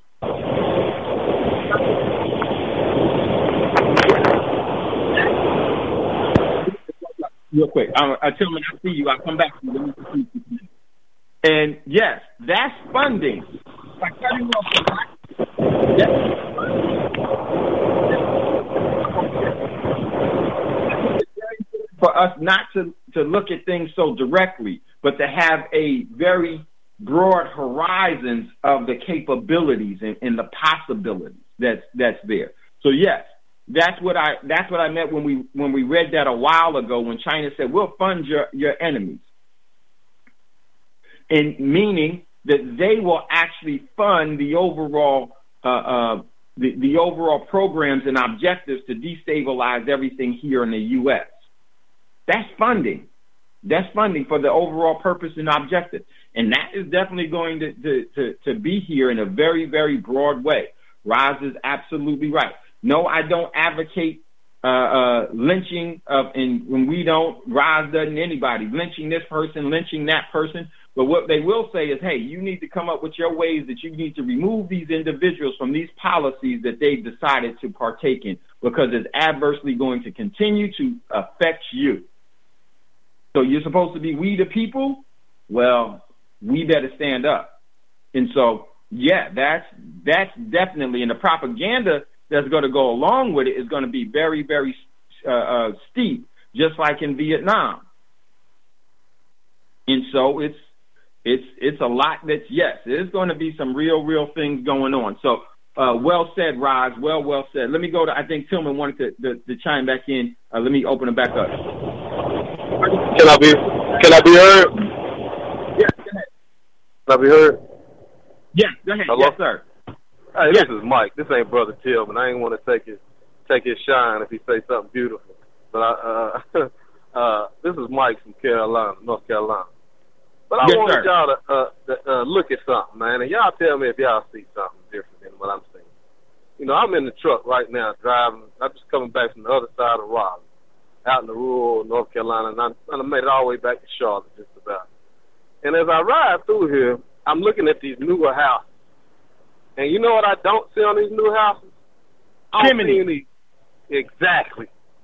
Real quick, I tell me I see you. I'll come back to you. And yes, that's funding. By cutting off the for us not to look at things so directly, but to have a very broad horizons of the capabilities and the possibilities that's there. So yes, that's what I meant when we read that a while ago when China said we'll fund your enemies, and meaning that they will actually fund the overall the overall programs and objectives to destabilize everything here in the U.S. That's funding. That's funding for the overall purpose and objective. And that is definitely going to be here in a very, very broad way. Roz is absolutely right. No, I don't advocate lynching and when we don't, Roz doesn't anybody, lynching this person, lynching that person. But what they will say is, hey, you need to come up with your ways that you need to remove these individuals from these policies that they've decided to partake in because it's adversely going to continue to affect you. So you're supposed to be we the people? Well, we better stand up. And so, yeah, that's definitely, and the propaganda that's going to go along with it is going to be very, very steep, just like in Vietnam. And so it's a lot that's, yes, there's going to be some real things going on. So well said, Roz. Well said. Let me go to, I think Tillman wanted to chime back in. Let me open it back up. Can I be heard? Yeah, go ahead. Can I be heard? Yeah, go ahead. Hello? Yes, sir. Hey, this is Mike. This ain't Brother Tillman. I ain't want to take his shine if he say something beautiful. But this is Mike from North Carolina. But I wanted y'all to look at something, man, and y'all tell me if y'all see something different than what I'm seeing. You know, I'm in the truck right now driving. I'm just coming back from the other side of Raleigh, out in the rural North Carolina, and I made it all the way back to Charlotte just about. And as I ride through here, I'm looking at these newer houses. And you know what I don't see on these new houses? I don't see any. Exactly.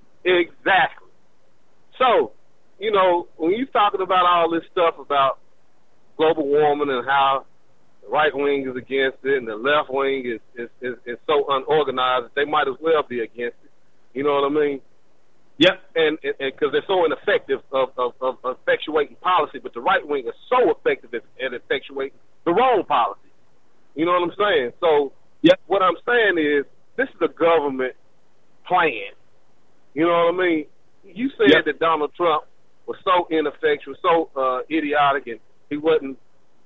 So, you know, when you're talking about all this stuff about global warming and how the right wing is against it and the left wing is so unorganized that they might as well be against it. You know what I mean? Yep. And because they're so ineffective of effectuating policy, but the right wing is so effective at effectuating the wrong policy. You know what I'm saying? So what I'm saying is this is a government plan. You know what I mean? You said that Donald Trump was so ineffectual, so idiotic, and he wasn't.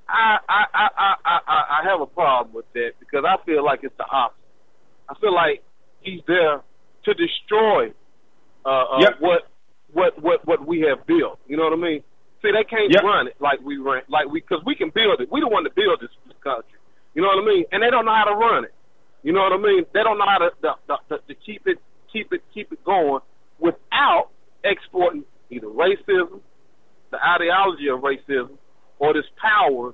I have a problem with that because I feel like it's the opposite. I feel like he's there to destroy what we have built. You know what I mean? See, they can't run it like we because we can build it. We the one to build this country. You know what I mean? And they don't know how to run it. You know what I mean? They don't know how to keep it going without exporting either racism, the ideology of racism, or this power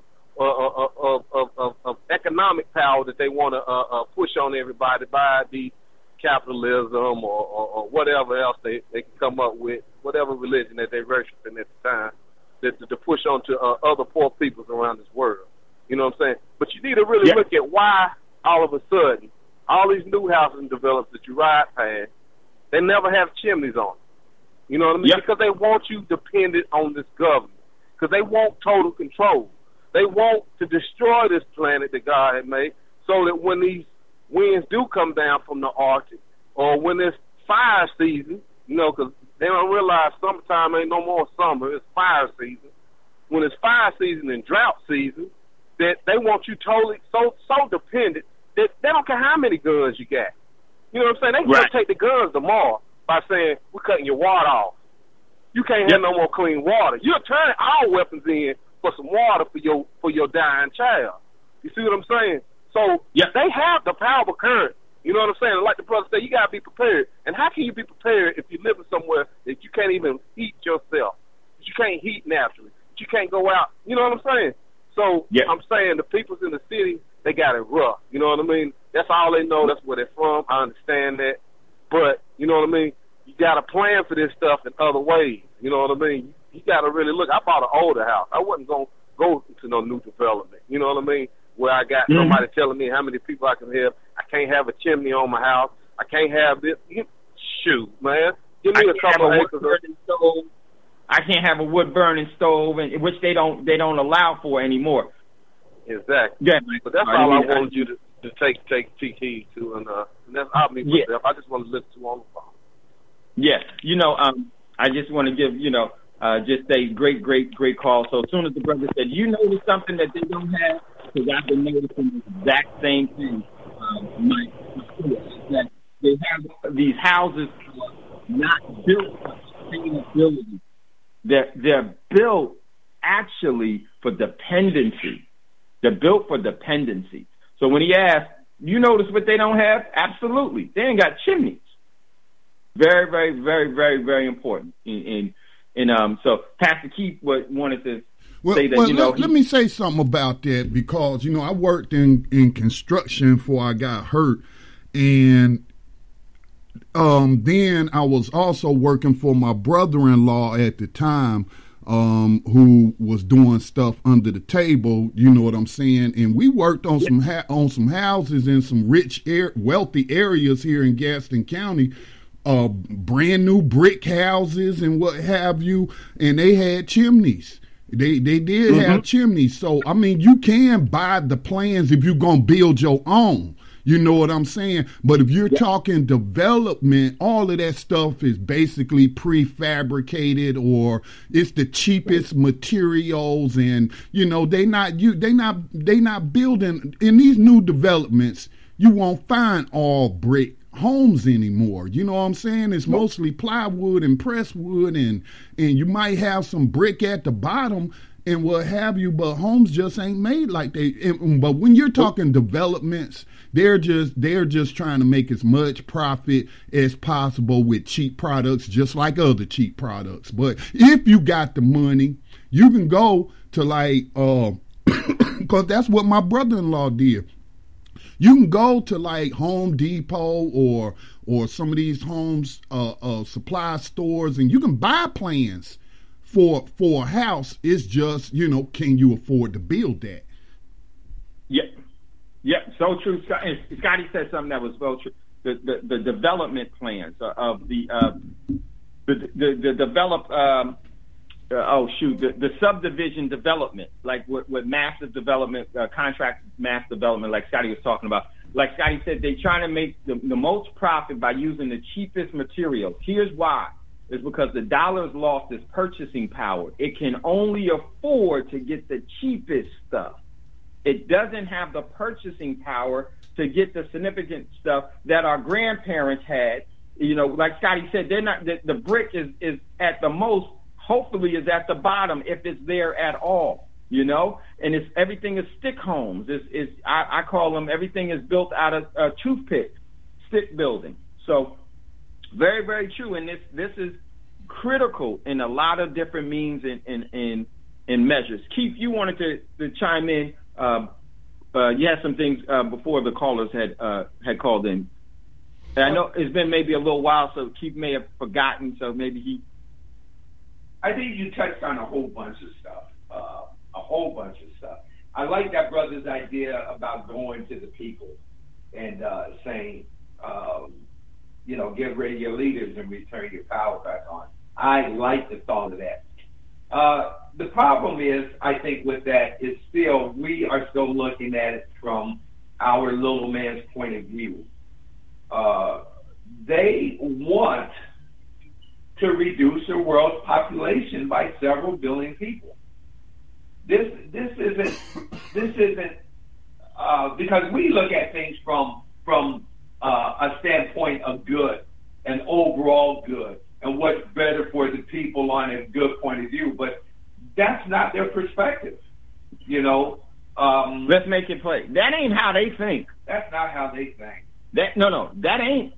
of economic power that they want to push on everybody by the capitalism or whatever else they can come up with, whatever religion that they're worshiping at the time, to push on to other poor peoples around this world. You know what I'm saying? But you need to really look at why all of a sudden all these new housing developers that you ride past, they never have chimneys on them. You know what I mean? Because they want you dependent on this government. Because they want total control. They want to destroy this planet that God had made so that when these winds do come down from the Arctic or when it's fire season, you know, because they don't realize summertime ain't no more summer, it's fire season. When it's fire season and drought season, that they want you totally so dependent that they don't care how many guns you got. You know what I'm saying? They can go take the guns tomorrow by saying, we're cutting your water off. You can't have no more clean water. You're turning all weapons in for some water for your dying child. You see what I'm saying? So they have the power current. You know what I'm saying? Like the brother said, you got to be prepared. And how can you be prepared if you're living somewhere that you can't even heat yourself? That you can't heat naturally. That you can't go out. You know what I'm saying? So I'm saying the peoples in the city, they got it rough. You know what I mean? That's all they know. That's where they're from. I understand that. But, you know what I mean? You got to plan for this stuff in other ways. You know what I mean? You got to really look. I bought an older house. I wasn't going to go to no new development. You know what I mean? Where I got somebody telling me how many people I can have. I can't have a chimney on my house. I can't have this. Shoot, man. Give me a couple of acres. I can't have a wood burning stove, which they don't allow for anymore. Exactly. Yeah, but that's all I wanted you to take heed to, and that's me myself. I just want to listen to on the phone. Yeah, you know, I just want to give just a great call. So as soon as the brother said, you notice something that they don't have, because I've been noticing the exact same thing. That they have these houses not built for sustainability. They're built actually for dependency. They're built for dependency. So when he asked, you notice what they don't have? Absolutely. They ain't got chimneys. Very, very, very, very, very important. So Pastor Keith wanted to say that, let me say something about that because, I worked in construction before I got hurt. And then I was also working for my brother-in-law at the time, who was doing stuff under the table, you know what I'm saying? And we worked on some houses in some rich, wealthy areas here in Gaston County, brand new brick houses and what have you, and they had chimneys. They did have chimneys. So, I mean, you can buy the plans if you're going to build your own. You know what I'm saying? But if you're talking development, all of that stuff is basically prefabricated, or it's the cheapest materials, and you know they not building in these new developments. You won't find all brick homes anymore. You know what I'm saying? It's mostly plywood and pressed wood, and you might have some brick at the bottom and what have you, but homes just ain't made like they. But when you're talking developments, they're just trying to make as much profit as possible with cheap products, just like other cheap products. But if you got the money, you can go to like, because that's what my brother-in-law did. You can go to like Home Depot or some of these homes supply stores, and you can buy plans for a house. It's just, you know, can you afford to build that? Yeah, so true. Scotty said something that was so true. The development plans of the develop. The subdivision development, like with massive development, contract mass development, like Scotty was talking about. Like Scotty said, they're trying to make the most profit by using the cheapest materials. Here's why. It's because the dollar's lost its purchasing power. It can only afford to get the cheapest stuff. It doesn't have the purchasing power to get the significant stuff that our grandparents had. You know, like Scotty said, they're not. The brick is at the most, hopefully, is at the bottom if it's there at all. You know, and everything is stick homes. I call them, everything is built out of toothpick stick building. So very, very true. And this is critical in a lot of different means and measures. Keith, you wanted to chime in. You had some things before the callers had called in. And I know it's been maybe a little while, so Keith may have forgotten. So maybe he. I think you touched on a whole bunch of stuff. I like that brother's idea about going to the people and saying, get rid of your leaders and return your power back on. I like the thought of that. The problem is, I think with that is we are still looking at it from our little man's point of view. They want to reduce the world's population by several billion people. This isn't because we look at things from a standpoint of good and overall good and what's better for the people on a good point of view, but that's not their perspective. You know, let's make it play. That ain't how they think. That's not how they think. That ain't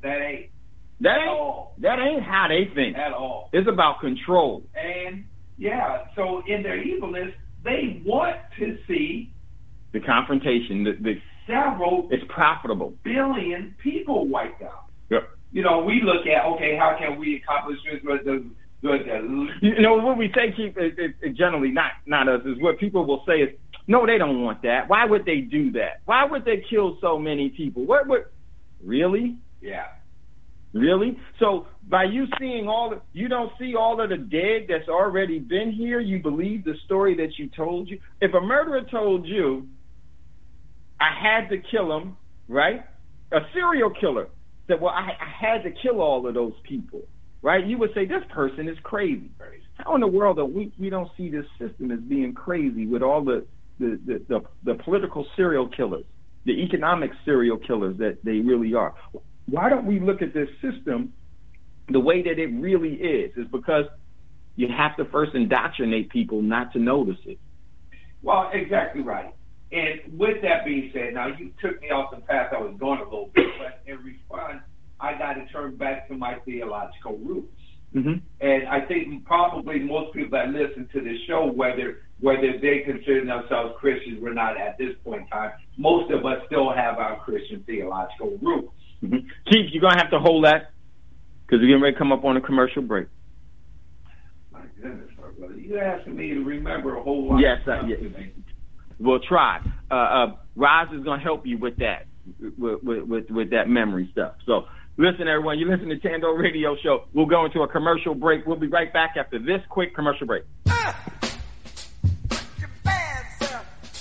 how they think at all. It's about control. And yeah, so in their evilness, they want to see the confrontation. The several. It's profitable. Billion people wiped out. Yep. You know, we look at how can we accomplish this? You know what we say, Keith, generally not us, is what people will say is, no, they don't want that. Why would they do that? Why would they kill so many people? What really? Yeah. Really? So by you seeing you don't see all of the dead that's already been here. You believe the story that you told you. If a murderer told you, I had to kill him, right? A serial killer said, well, I had to kill all of those people, right? You would say, this person is crazy. How in the world that we don't see this system as being crazy with all the political serial killers, the economic serial killers that they really are? Why don't we look at this system the way that it really is? It's because you have to first indoctrinate people not to notice it. Well, exactly right. And with that being said, now you took me off the path I was going a little bit, but in response, I got to turn back to my theological roots. Mm-hmm. And I think probably most people that listen to this show, whether they consider themselves Christians or not at this point in time, most of us still have our Christian theological roots. Mm-hmm. Keith, you're going to have to hold that because we're getting ready to come up on a commercial break. My goodness, my brother. You're asking me to remember a whole lot of stuff yes. today. We'll try. Roz is going to help you with that, with that memory stuff. So listen, everyone, you listen to Tando Radio Show. We'll go into a commercial break. We'll be right back after this quick commercial break.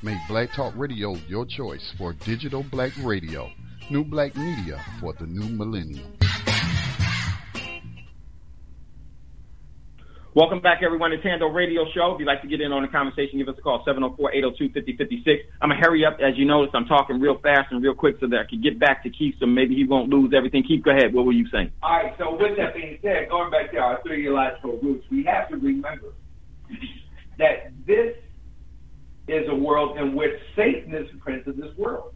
Make Black Talk Radio your choice for digital black radio. New black media for the new millennium. Welcome back, everyone, to Tando Radio Show. If you'd like to get in on the conversation, give us a call, 704-802-5056. I'm going to hurry up. As you notice, I'm talking real fast and real quick so that I can get back to Keith, so maybe he won't lose everything. Keith, go ahead. What were you saying? All right, so with that being said, going back to our theological roots, we have to remember that this is a world in which Satan is the prince of this world.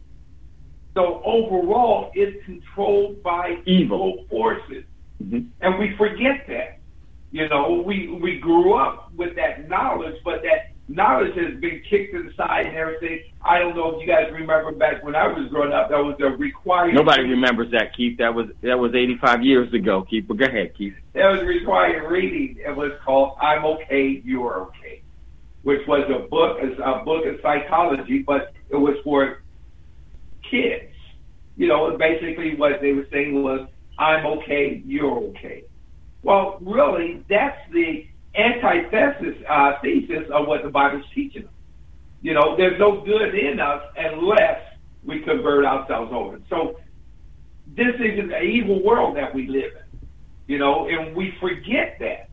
So overall, it's controlled by evil forces. Mm-hmm. And we forget that. You know, we grew up with that knowledge, but that knowledge has been kicked to the side and everything. I don't know if you guys remember back when I was growing up, that was a required... Nobody remembers that, Keith. That was 85 years ago, Keith. But go ahead, Keith. That was required reading. It was called I'm Okay, You're Okay, which was a book of psychology, but it was for kids. You know, basically what they were saying was, I'm okay, you're okay. Well, really, that's the antithesis thesis of what the Bible's teaching us. You know, there's no good in us unless we convert ourselves over. So this is an evil world that we live in, you know, and we forget that.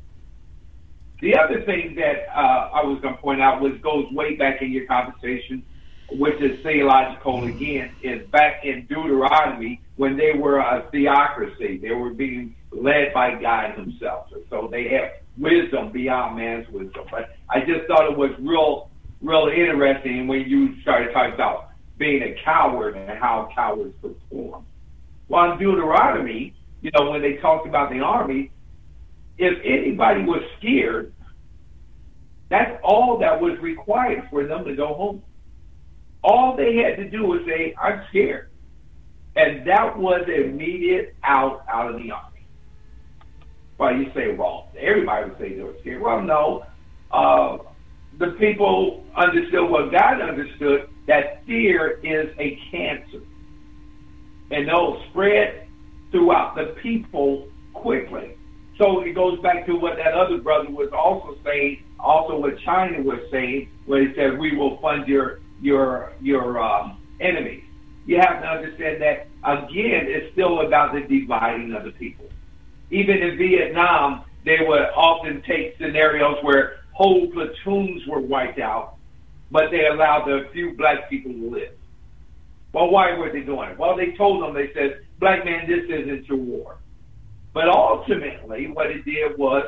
The other thing that I was going to point out goes way back in your conversation, which is theological again, is back in Deuteronomy when they were a theocracy. They were being led by God himself. So they have wisdom beyond man's wisdom. But I just thought it was real interesting when you started talking about being a coward and how cowards perform. Well, in Deuteronomy, you know, when they talked about the army, if anybody was scared, that's all that was required for them to go home. All they had to do was say, I'm scared. And that was immediate out of the army. Well, you say, well, everybody would say they were scared. Well, no. The people understood what God understood, that fear is a cancer. And it'll spread throughout the people quickly. So it goes back to what that other brother was also saying, also what China was saying, where he said, we will fund your enemies. You have to understand that, again, it's still about the dividing of the people. Even in Vietnam, they would often take scenarios where whole platoons were wiped out, but they allowed the few black people to live. Well, why were they doing it? Well, they told them, they said, black man, this isn't your war. But ultimately, what it did was,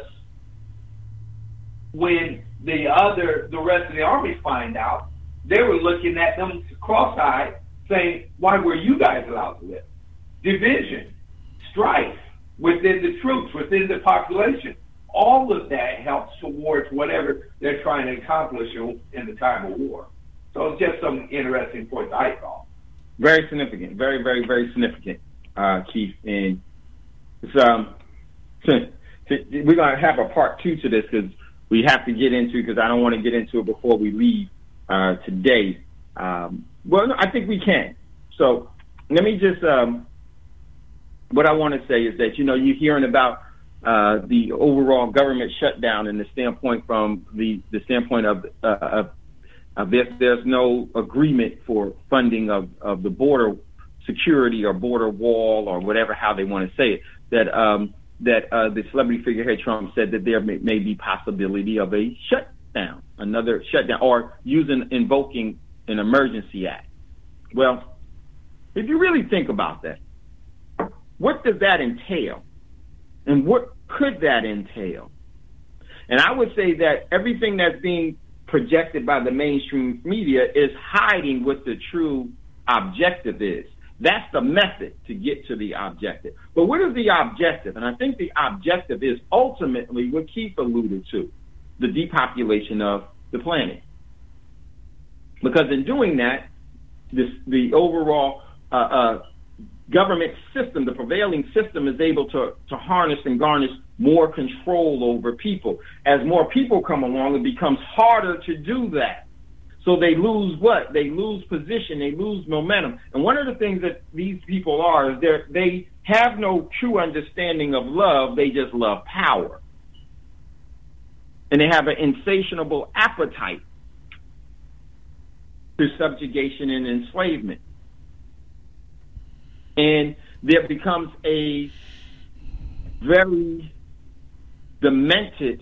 when the rest of the army find out, they were looking at them cross-eyed, saying, why were you guys allowed to live? Division, strife within the troops, within the population. All of that helps towards whatever they're trying to accomplish in the time of war. So it's just some interesting points I thought. Very significant. Very, very, very significant, Keith. And it's, we're going to have a part 2 to this because we have to get into, because I don't want to get into it before we leave today. Well, no, I think we can. So let me just, what I want to say is that, you know, you're hearing about the overall government shutdown and the standpoint from the standpoint of if there's no agreement for funding of the border security or border wall or whatever, how they want to say it, that the celebrity figurehead Trump said that there may be possibility of a shutdown, another shutdown, or invoking an emergency act. Well, if you really think about that, what does that entail? And what could that entail? And I would say that everything that's being projected by the mainstream media is hiding what the true objective is. That's the method to get to the objective. But what is the objective? And I think the objective is ultimately what Keith alluded to, the depopulation of the planet. Because in doing that, the overall government system, the prevailing system, is able to harness and garnish more control over people. As more people come along, it becomes harder to do that. So they lose what? They lose position, they lose momentum. And one of the things that these people are is they have no true understanding of love, they just love power. And they have an insatiable appetite to subjugation and enslavement. And there becomes a very demented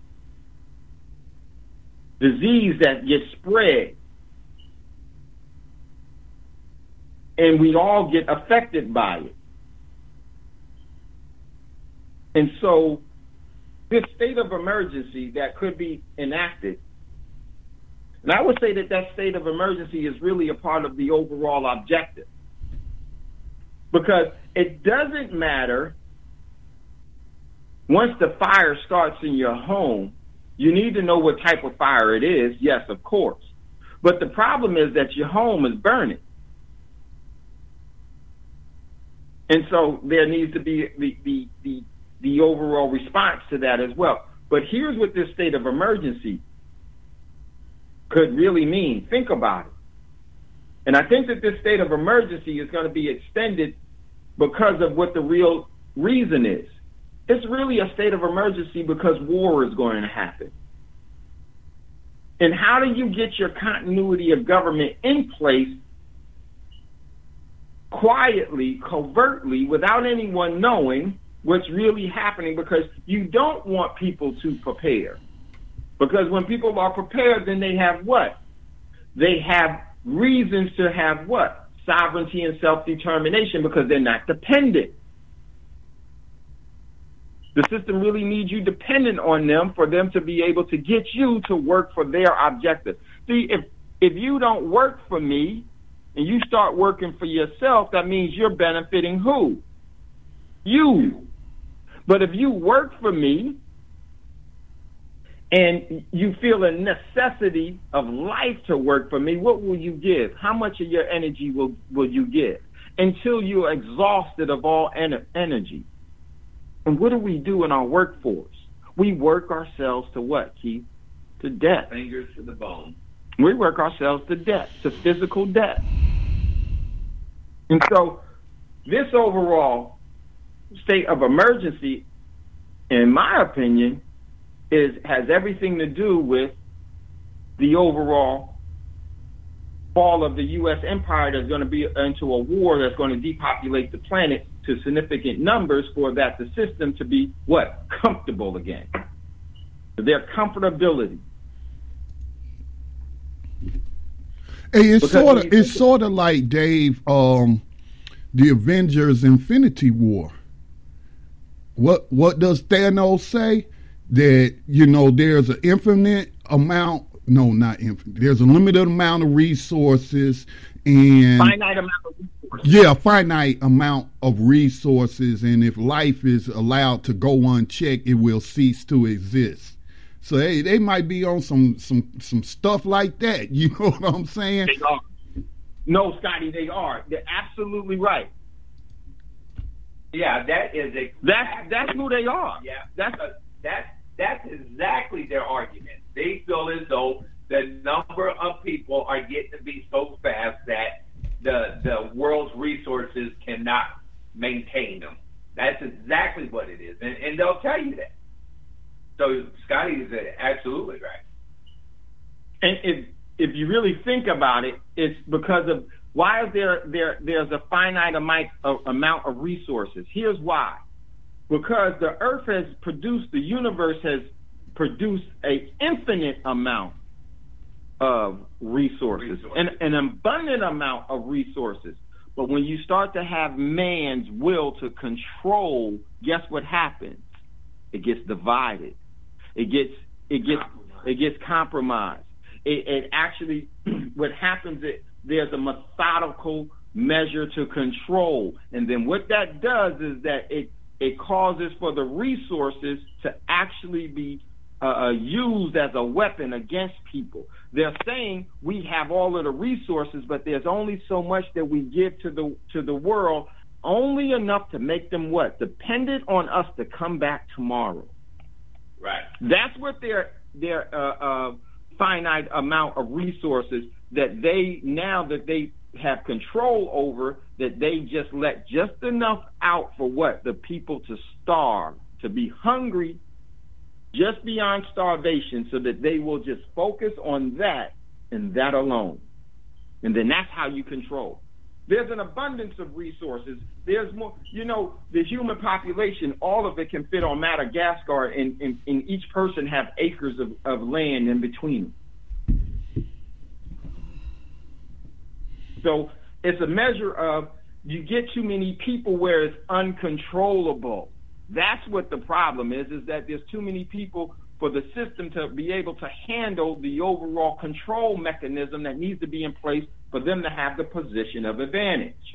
disease that gets spread. And we all get affected by it. And so this state of emergency that could be enacted, and I would say that that state of emergency is really a part of the overall objective. Because it doesn't matter, once the fire starts in your home, you need to know what type of fire it is, yes, of course. But the problem is that your home is burning. And so there needs to be the overall response to that as well. But here's what this state of emergency could really mean. Think about it. And I think that this state of emergency is going to be extended because of what the real reason is. It's really a state of emergency because war is going to happen. And how do you get your continuity of government in place quietly, covertly, without anyone knowing what's really happening? Because you don't want people to prepare. Because when people are prepared, then they have what? They have reasons to have what? Sovereignty and self-determination, because they're not dependent. The system really needs you dependent on them for them to be able to get you to work for their objective. See, if you don't work for me and you start working for yourself, that means you're benefiting who? You. But if you work for me and you feel a necessity of life to work for me, what will you give? How much of your energy will you give? Until you're exhausted of all energy. And what do we do in our workforce? We work ourselves to what, Keith? To death. Fingers to the bone. We work ourselves to death, to physical death. And so this overall state of emergency, in my opinion, has everything to do with the overall fall of the U.S. empire that's going to be into a war that's going to depopulate the planet to significant numbers for that the system to be what? Comfortable again. Their comfortability. Hey, it's sort of like, Dave, the Avengers Infinity War. What does Thanos say? That, you know, there's an infinite amount, no, not infinite, there's a limited amount of resources and finite amount of resources. Yeah, finite amount of resources, and if life is allowed to go unchecked, it will cease to exist. So hey, they might be on some stuff like that. You know what I'm saying? They are. No, Scotty, they are. They're absolutely right. Yeah, that is that's who they are. Yeah, that's exactly their argument. They feel as though the number of people are getting to be so fast that the world's resources cannot maintain them. That's exactly what it is, and they'll tell you that. So Scotty is absolutely right. And if you really think about it, it's because of why is there's a finite amount of resources. Here's why. Because the earth has produced, the universe has produced an infinite amount of resources. An abundant amount of resources. But when you start to have man's will to control, guess what happens? It gets divided. It gets compromised. It actually, what happens is there's a methodical measure to control. And then what that does is that it causes for the resources to actually be used as a weapon against people. They're saying we have all of the resources, but there's only so much that we give to the world, only enough to make them what? Dependent on us to come back tomorrow. Right. That's what their finite amount of resources that they, now that they have control over, that they just let just enough out for what? The people to starve, to be hungry just beyond starvation, so that they will just focus on that and that alone. And then that's how you control. There's an abundance of resources. There's more, the human population, all of it can fit on Madagascar, and each person have acres of land in between them. So it's a measure of, you get too many people where it's uncontrollable. That's what the problem is that there's too many people for the system to be able to handle the overall control mechanism that needs to be in place for them to have the position of advantage.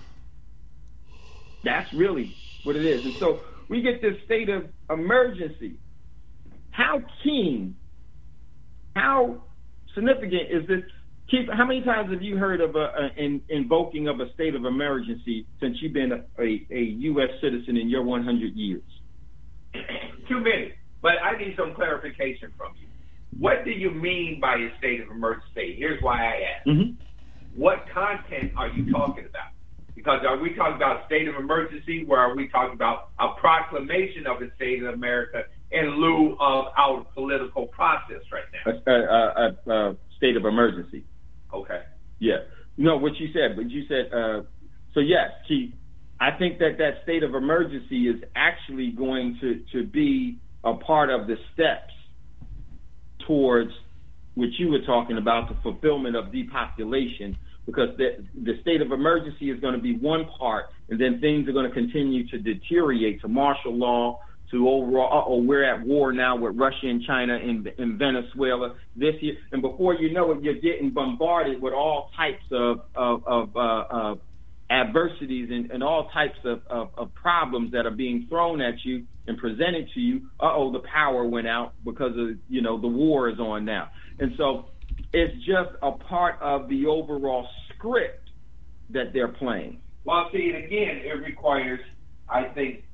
That's really what it is. And so we get this state of emergency. How keen, how significant is this? Keith, how many times have you heard of invoking of a state of emergency since you've been a U.S. citizen in your 100 years? Too many. But I need some clarification from you. What do you mean by a state of emergency? Here's why I ask. Mm-hmm. What content are you talking about? Because are we talking about a state of emergency, or are we talking about a proclamation of a state of America in lieu of our political process right now? A state of emergency. Okay. Yeah. No, what you said, so yes, Keith, I think that state of emergency is actually going to be a part of the steps towards what you were talking about, the fulfillment of depopulation, because the state of emergency is going to be one part, and then things are going to continue to deteriorate to martial law, to overall, we're at war now with Russia and China and Venezuela this year, and before you know it, you're getting bombarded with all types of adversities and all types of problems that are being thrown at you and presented to you. The power went out because of, the war is on now. And so it's just a part of the overall script that they're playing. Well, see, and again, it requires, I think,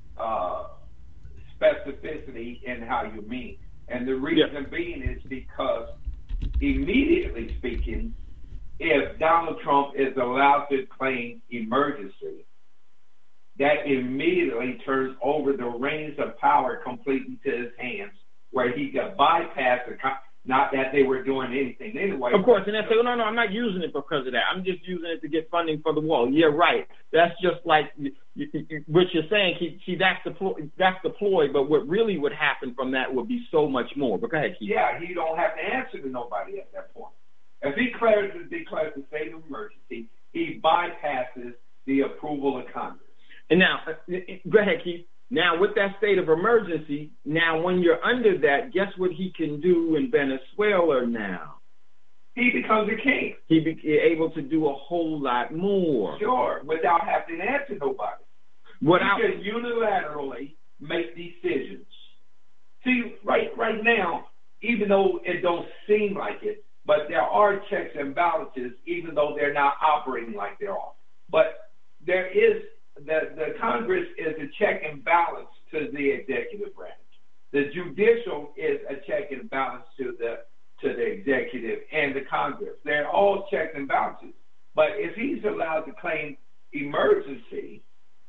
specificity in how you mean. And the reason being is because, immediately speaking, if Donald Trump is allowed to claim emergency, that immediately turns over the reins of power completely to his hands, where he can bypass not that they were doing anything anyway. Of course, and they say, no, I'm not using it because of that. I'm just using it to get funding for the wall. Yeah, right. That's just like what you're saying. See, that's the ploy, but what really would happen from that would be so much more. But go ahead, Keith. Yeah, he don't have to answer to nobody at that point. If he declares the state of emergency, he bypasses the approval of Congress. And now, go ahead, Keith. Now, with that state of emergency, now when you're under that, guess what he can do in Venezuela now? He becomes a king. He be able to do a whole lot more. Sure, without having to answer nobody. He can unilaterally make decisions. See, right now, even though it don't seem like it, but there are checks and balances, even though they're not operating like they are. But there is, the Congress is a check and balance to the executive branch. The judicial is a check and balance to the executive and the Congress. They're all checks and balances. But if he's allowed to claim emergency,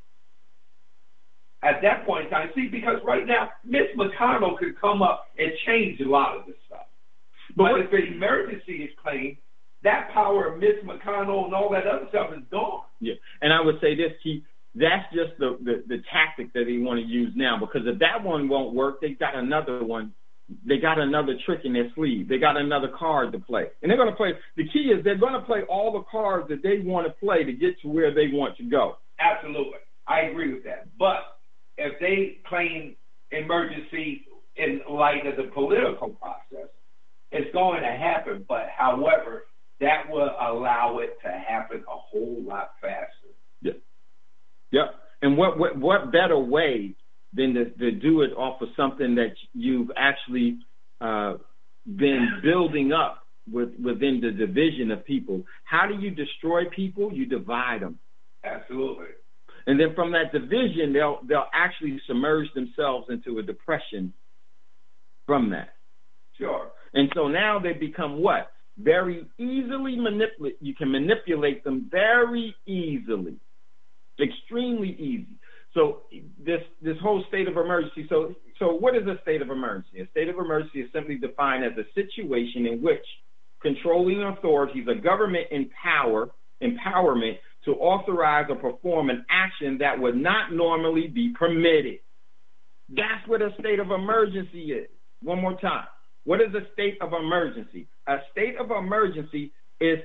at that point in time, see, because right now, Mitch McConnell could come up and change a lot of this stuff. But if an emergency is claimed, that power of Mitch McConnell and all that other stuff is gone. Yeah, and I would say this, Keith, that's just the tactic that they want to use now, because if that one won't work, they got another one. They got another trick in their sleeve. They got another card to play. And they're going to play. The key is they're going to play all the cards that they want to play to get to where they want to go. Absolutely. I agree with that. But if they claim emergency in light of the political process, it's going to happen. But, however, that will allow it to happen a whole lot faster. Yeah. And what better way than to do it off of something that you've actually been building up within the division of people? How do you destroy people? You divide them. Absolutely. And then from that division, they'll actually submerge themselves into a depression from that. Sure. And so now they become what? Very easily manipulate. You can manipulate them very easily, extremely easy. So this whole state of emergency. So what is a state of emergency? A state of emergency is simply defined as a situation in which controlling authorities or government empowerment to authorize or perform an action that would not normally be permitted. That's what a state of emergency is. One more time. What is a state of emergency? A state of emergency is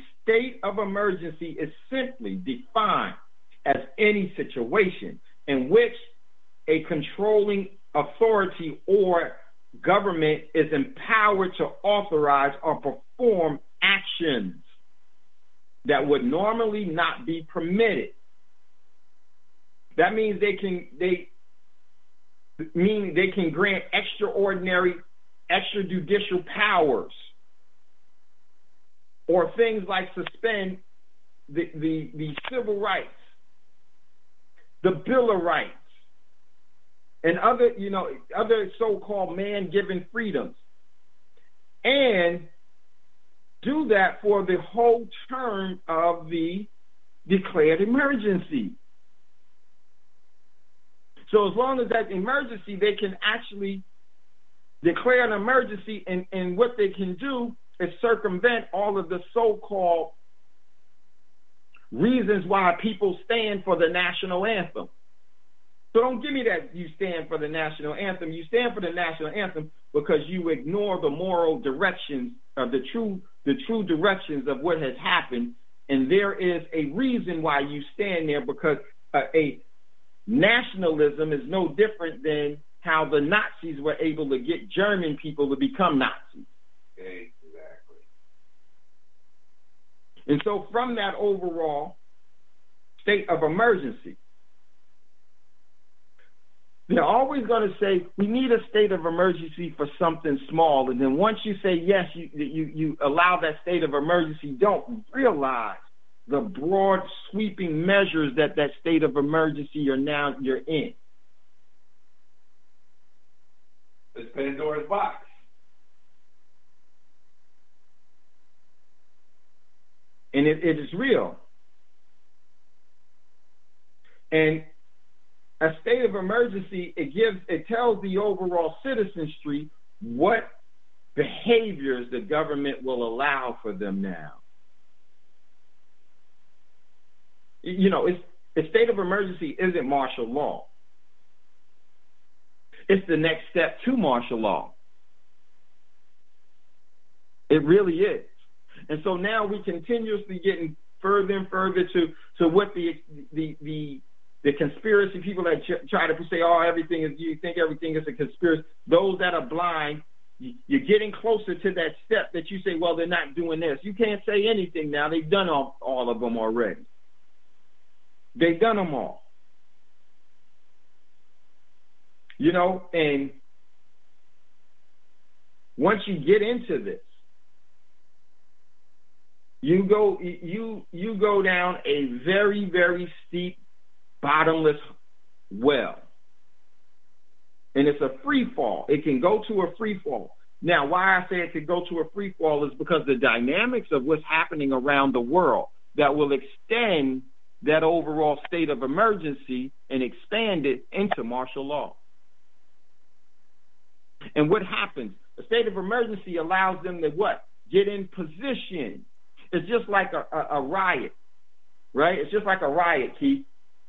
simply defined as any situation in which a controlling authority or government is empowered to authorize or perform actions that would normally not be permitted. That means they can grant extrajudicial powers, or things like suspend the civil rights, the Bill of Rights, and other so-called man-given freedoms, and do that for the whole term of the declared emergency. So as long as that emergency, they can actually declare an emergency, and what they can do is circumvent all of the so-called reasons why people stand for the national anthem. So don't give me that you stand for the national anthem. You stand for the national anthem because you ignore the moral directions of the true directions of what has happened, and there is a reason why you stand there, because a nationalism is no different than how the Nazis were able to get German people to become Nazis. Exactly. And so from that overall state of emergency, they're always going to say, we need a state of emergency for something small. And then once you say yes, you allow that state of emergency, don't realize the broad sweeping measures that state of emergency you're in. It's Pandora's box. And it is real. And a state of emergency, it tells the overall citizenry what behaviors the government will allow for them now. A state of emergency isn't martial law. It's the next step to martial law. It really is. And so now we continuously getting further and further to what the conspiracy people that try to say, you think everything is a conspiracy. Those that are blind, you're getting closer to that step that you say, well, they're not doing this. You can't say anything now. They've done all of them already. They've done them all. And once you get into this, you go down a very, very steep, bottomless well. And it's a free fall. It can go to a free fall. Now, why I say it could go to a free fall is because the dynamics of what's happening around the world that will extend that overall state of emergency and expand it into martial law. And what happens? A state of emergency allows them to what? Get in position. It's just like a riot, right? It's just like a riot, Keith.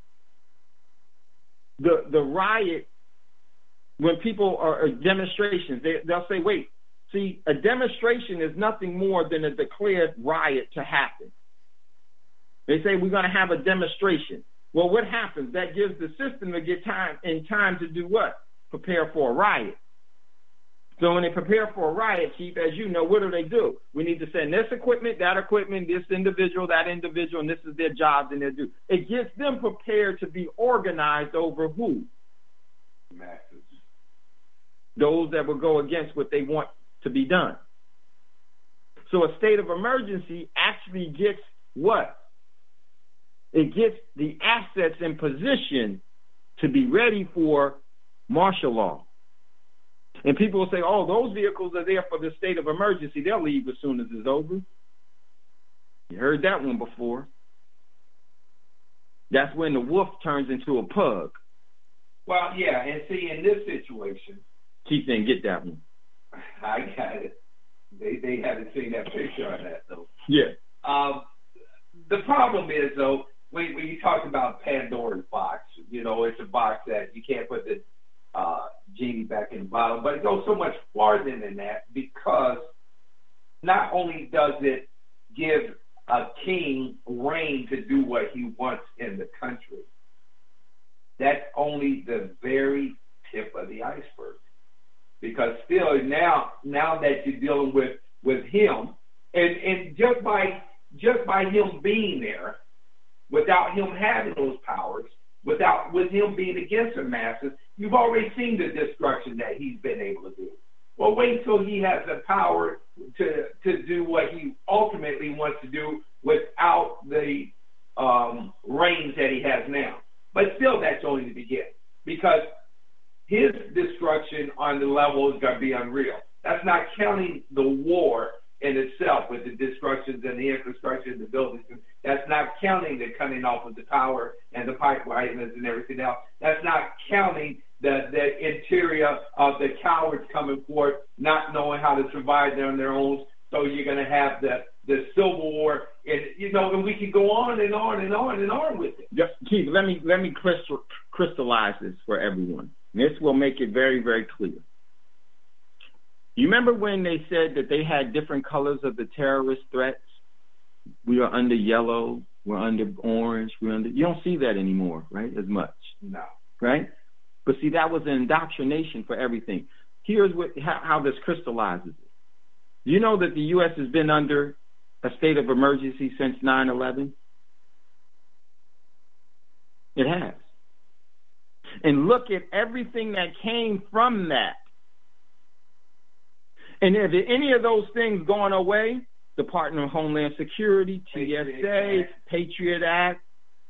The riot, when people are demonstrations, they'll say, wait, see, a demonstration is nothing more than a declared riot to happen. They say, we're going to have a demonstration. Well, what happens? That gives the system to get time to do what? Prepare for a riot. So when they prepare for a riot, Chief, as you know, what do? We need to send this equipment, this individual, that individual, and this is their jobs and their duty. It gets them prepared to be organized over who? Masses. Those that will go against what they want to be done. So a state of emergency actually gets what? It gets the assets in position to be ready for martial law. And people will say, oh, those vehicles are there for the state of emergency. They'll leave as soon as it's over. You heard that one before. That's when the wolf turns into a pug. Well, yeah, and see, in this situation... Keith didn't get that one. I got it. They haven't seen that picture on that, though. Yeah. The problem is, though, when you talk about Pandora's box, it's a box that you can't put the genie back in the bottle, but it goes so much farther than that, because not only does it give a king reign to do what he wants in the country, that's only the very tip of the iceberg. Because still, now that you're dealing with him, and just by him being there, without him having those powers, with him being against the masses, you've already seen the destruction that he's been able to do. Well, wait till he has the power to do what he ultimately wants to do without the reins that he has now. But still, that's only the beginning, because his destruction on the level is going to be unreal. That's not counting the war in itself with the destructions and the infrastructure and the buildings. That's not counting the cutting off of the power and the pipelines and everything else. That's not counting the interior of the cowards coming forth, not knowing how to survive on their own. So you're going to have the Civil War, and we can go on and on and on and on with it. Keith, let me crystallize this for everyone. This will make it very, very clear. You remember when they said that they had different colors of the terrorist threats? We are under yellow, we're under orange, you don't see that anymore, right, as much. No. Right? But see, that was an indoctrination for everything. Here's how this crystallizes it. You know that the U.S. has been under a state of emergency since 9/11? It has. And look at everything that came from that. And if any of those things gone away, Department of Homeland Security, TSA, Patriot Act,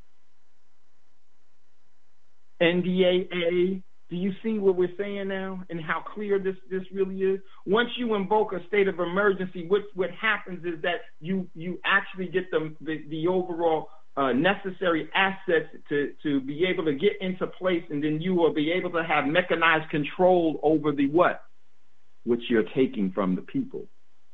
NDAA, do you see what we're saying now and how clear this really is? Once you invoke a state of emergency, what happens is that you actually get the overall necessary assets to be able to get into place, and then you will be able to have mechanized control over the what? Which you're taking from the people.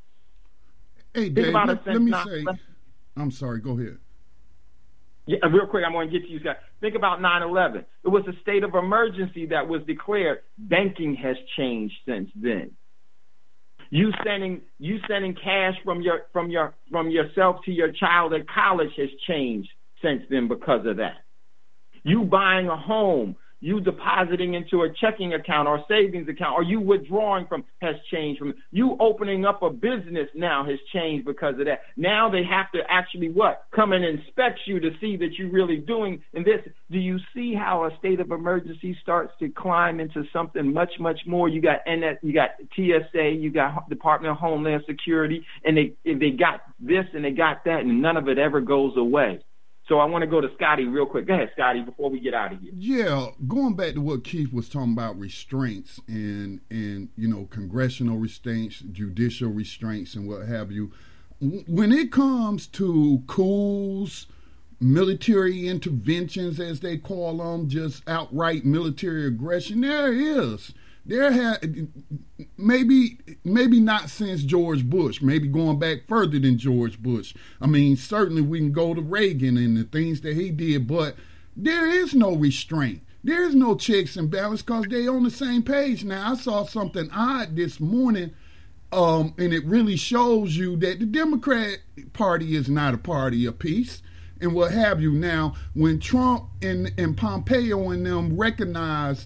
Hey, Dave, let me say, I'm sorry, go ahead. Yeah, real quick, I'm going to get to you guys. Think about 9/11. It was a state of emergency that was declared. Banking has changed since then. You sending cash from yourself to your child at college has changed since then because of that. You buying a home, you depositing into a checking account or savings account, or you withdrawing from has changed. From you opening up a business now has changed because of that. Now they have to actually come and inspect you to see that you're really doing. And this, do you see how a state of emergency starts to climb into something much, much more? You got TSA, you got Department of Homeland Security, and they got this and they got that, and none of it ever goes away. So I want to go to Scotty real quick. Go ahead, Scotty, before we get out of here. Yeah, going back to what Keith was talking about, restraints and congressional restraints, judicial restraints, and what have you. When it comes to coups, military interventions, as they call them, just outright military aggression, there had maybe not since George Bush, maybe going back further than George Bush. I mean, certainly we can go to Reagan and the things that he did, but there is no restraint. There is no checks and balance because they on the same page. Now, I saw something odd this morning, and it really shows you that the Democrat Party is not a party of peace and what have you. Now, when Trump and Pompeo and them recognize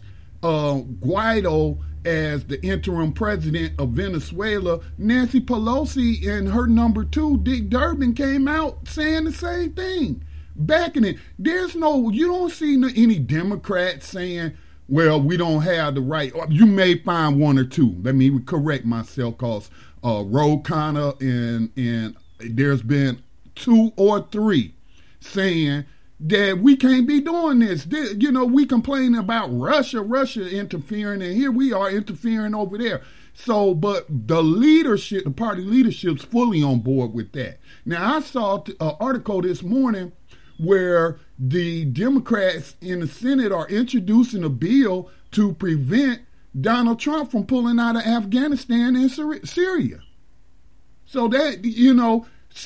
Guaido as the interim president of Venezuela, Nancy Pelosi and her number two, Dick Durbin, came out saying the same thing, backing it. You don't see any Democrats saying, well, we don't have the right. You may find one or two. Let me correct myself, because Ro Khanna and there's been 2 or 3 saying that we can't be doing this. We complain about Russia interfering, and here we are interfering over there. So, but the leadership, the party leadership's fully on board with that. Now, I saw an article this morning where the Democrats in the Senate are introducing a bill to prevent Donald Trump from pulling out of Afghanistan and Syria. So that, you know,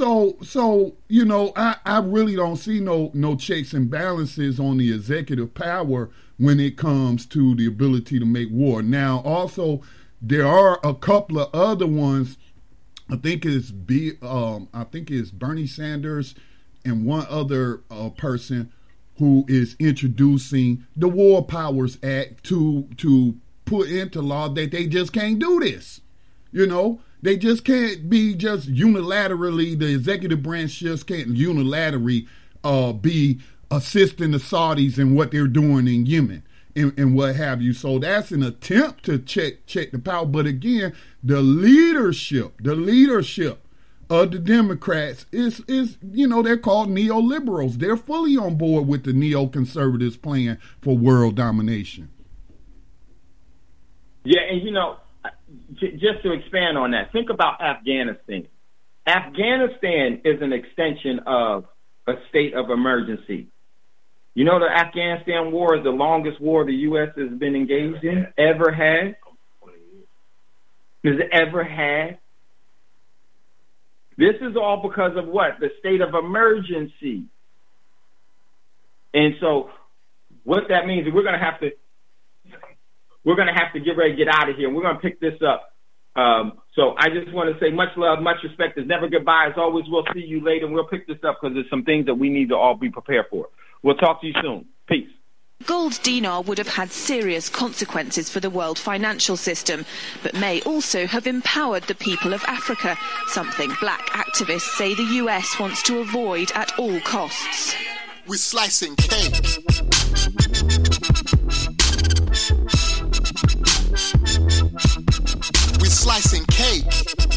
I really don't see no checks and balances on the executive power when it comes to the ability to make war. Now, also, there are a couple of other ones. I think it's Bernie Sanders and one other person who is introducing the War Powers Act to put into law that they just can't do this. You know, they just can't be just unilaterally, the executive branch just can't unilaterally be assisting the Saudis in what they're doing in Yemen and what have you. So that's an attempt to check the power. But again, the leadership of the Democrats is they're called neoliberals. They're fully on board with the neoconservatives' plan for world domination. Yeah, and just to expand on that, think about Afghanistan. Afghanistan is an extension of a state of emergency. You know, the Afghanistan war is the longest war the U.S. has been engaged in, ever had. Has ever had. This is all because of what? The state of emergency. And so what that means is we're going to have to get ready to get out of here. And we're going to pick this up. So I just want to say much love, much respect. There's never goodbye. As always, we'll see you later. And we'll pick this up because there's some things that we need to all be prepared for. We'll talk to you soon. Peace. Gold dinar would have had serious consequences for the world financial system, but may also have empowered the people of Africa, something black activists say the US wants to avoid at all costs. We're slicing cake. We're slicing cake.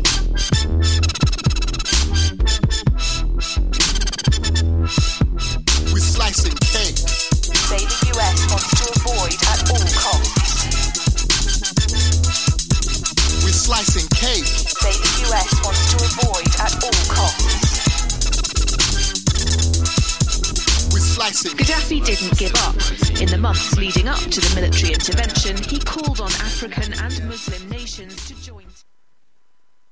We're slicing cake. Say the US wants to avoid at all costs. We're slicing cake. Say the US wants to avoid at all costs. We're slicing. Gaddafi didn't give up. In the months leading up to the military intervention, he called on African and Muslim nations to join.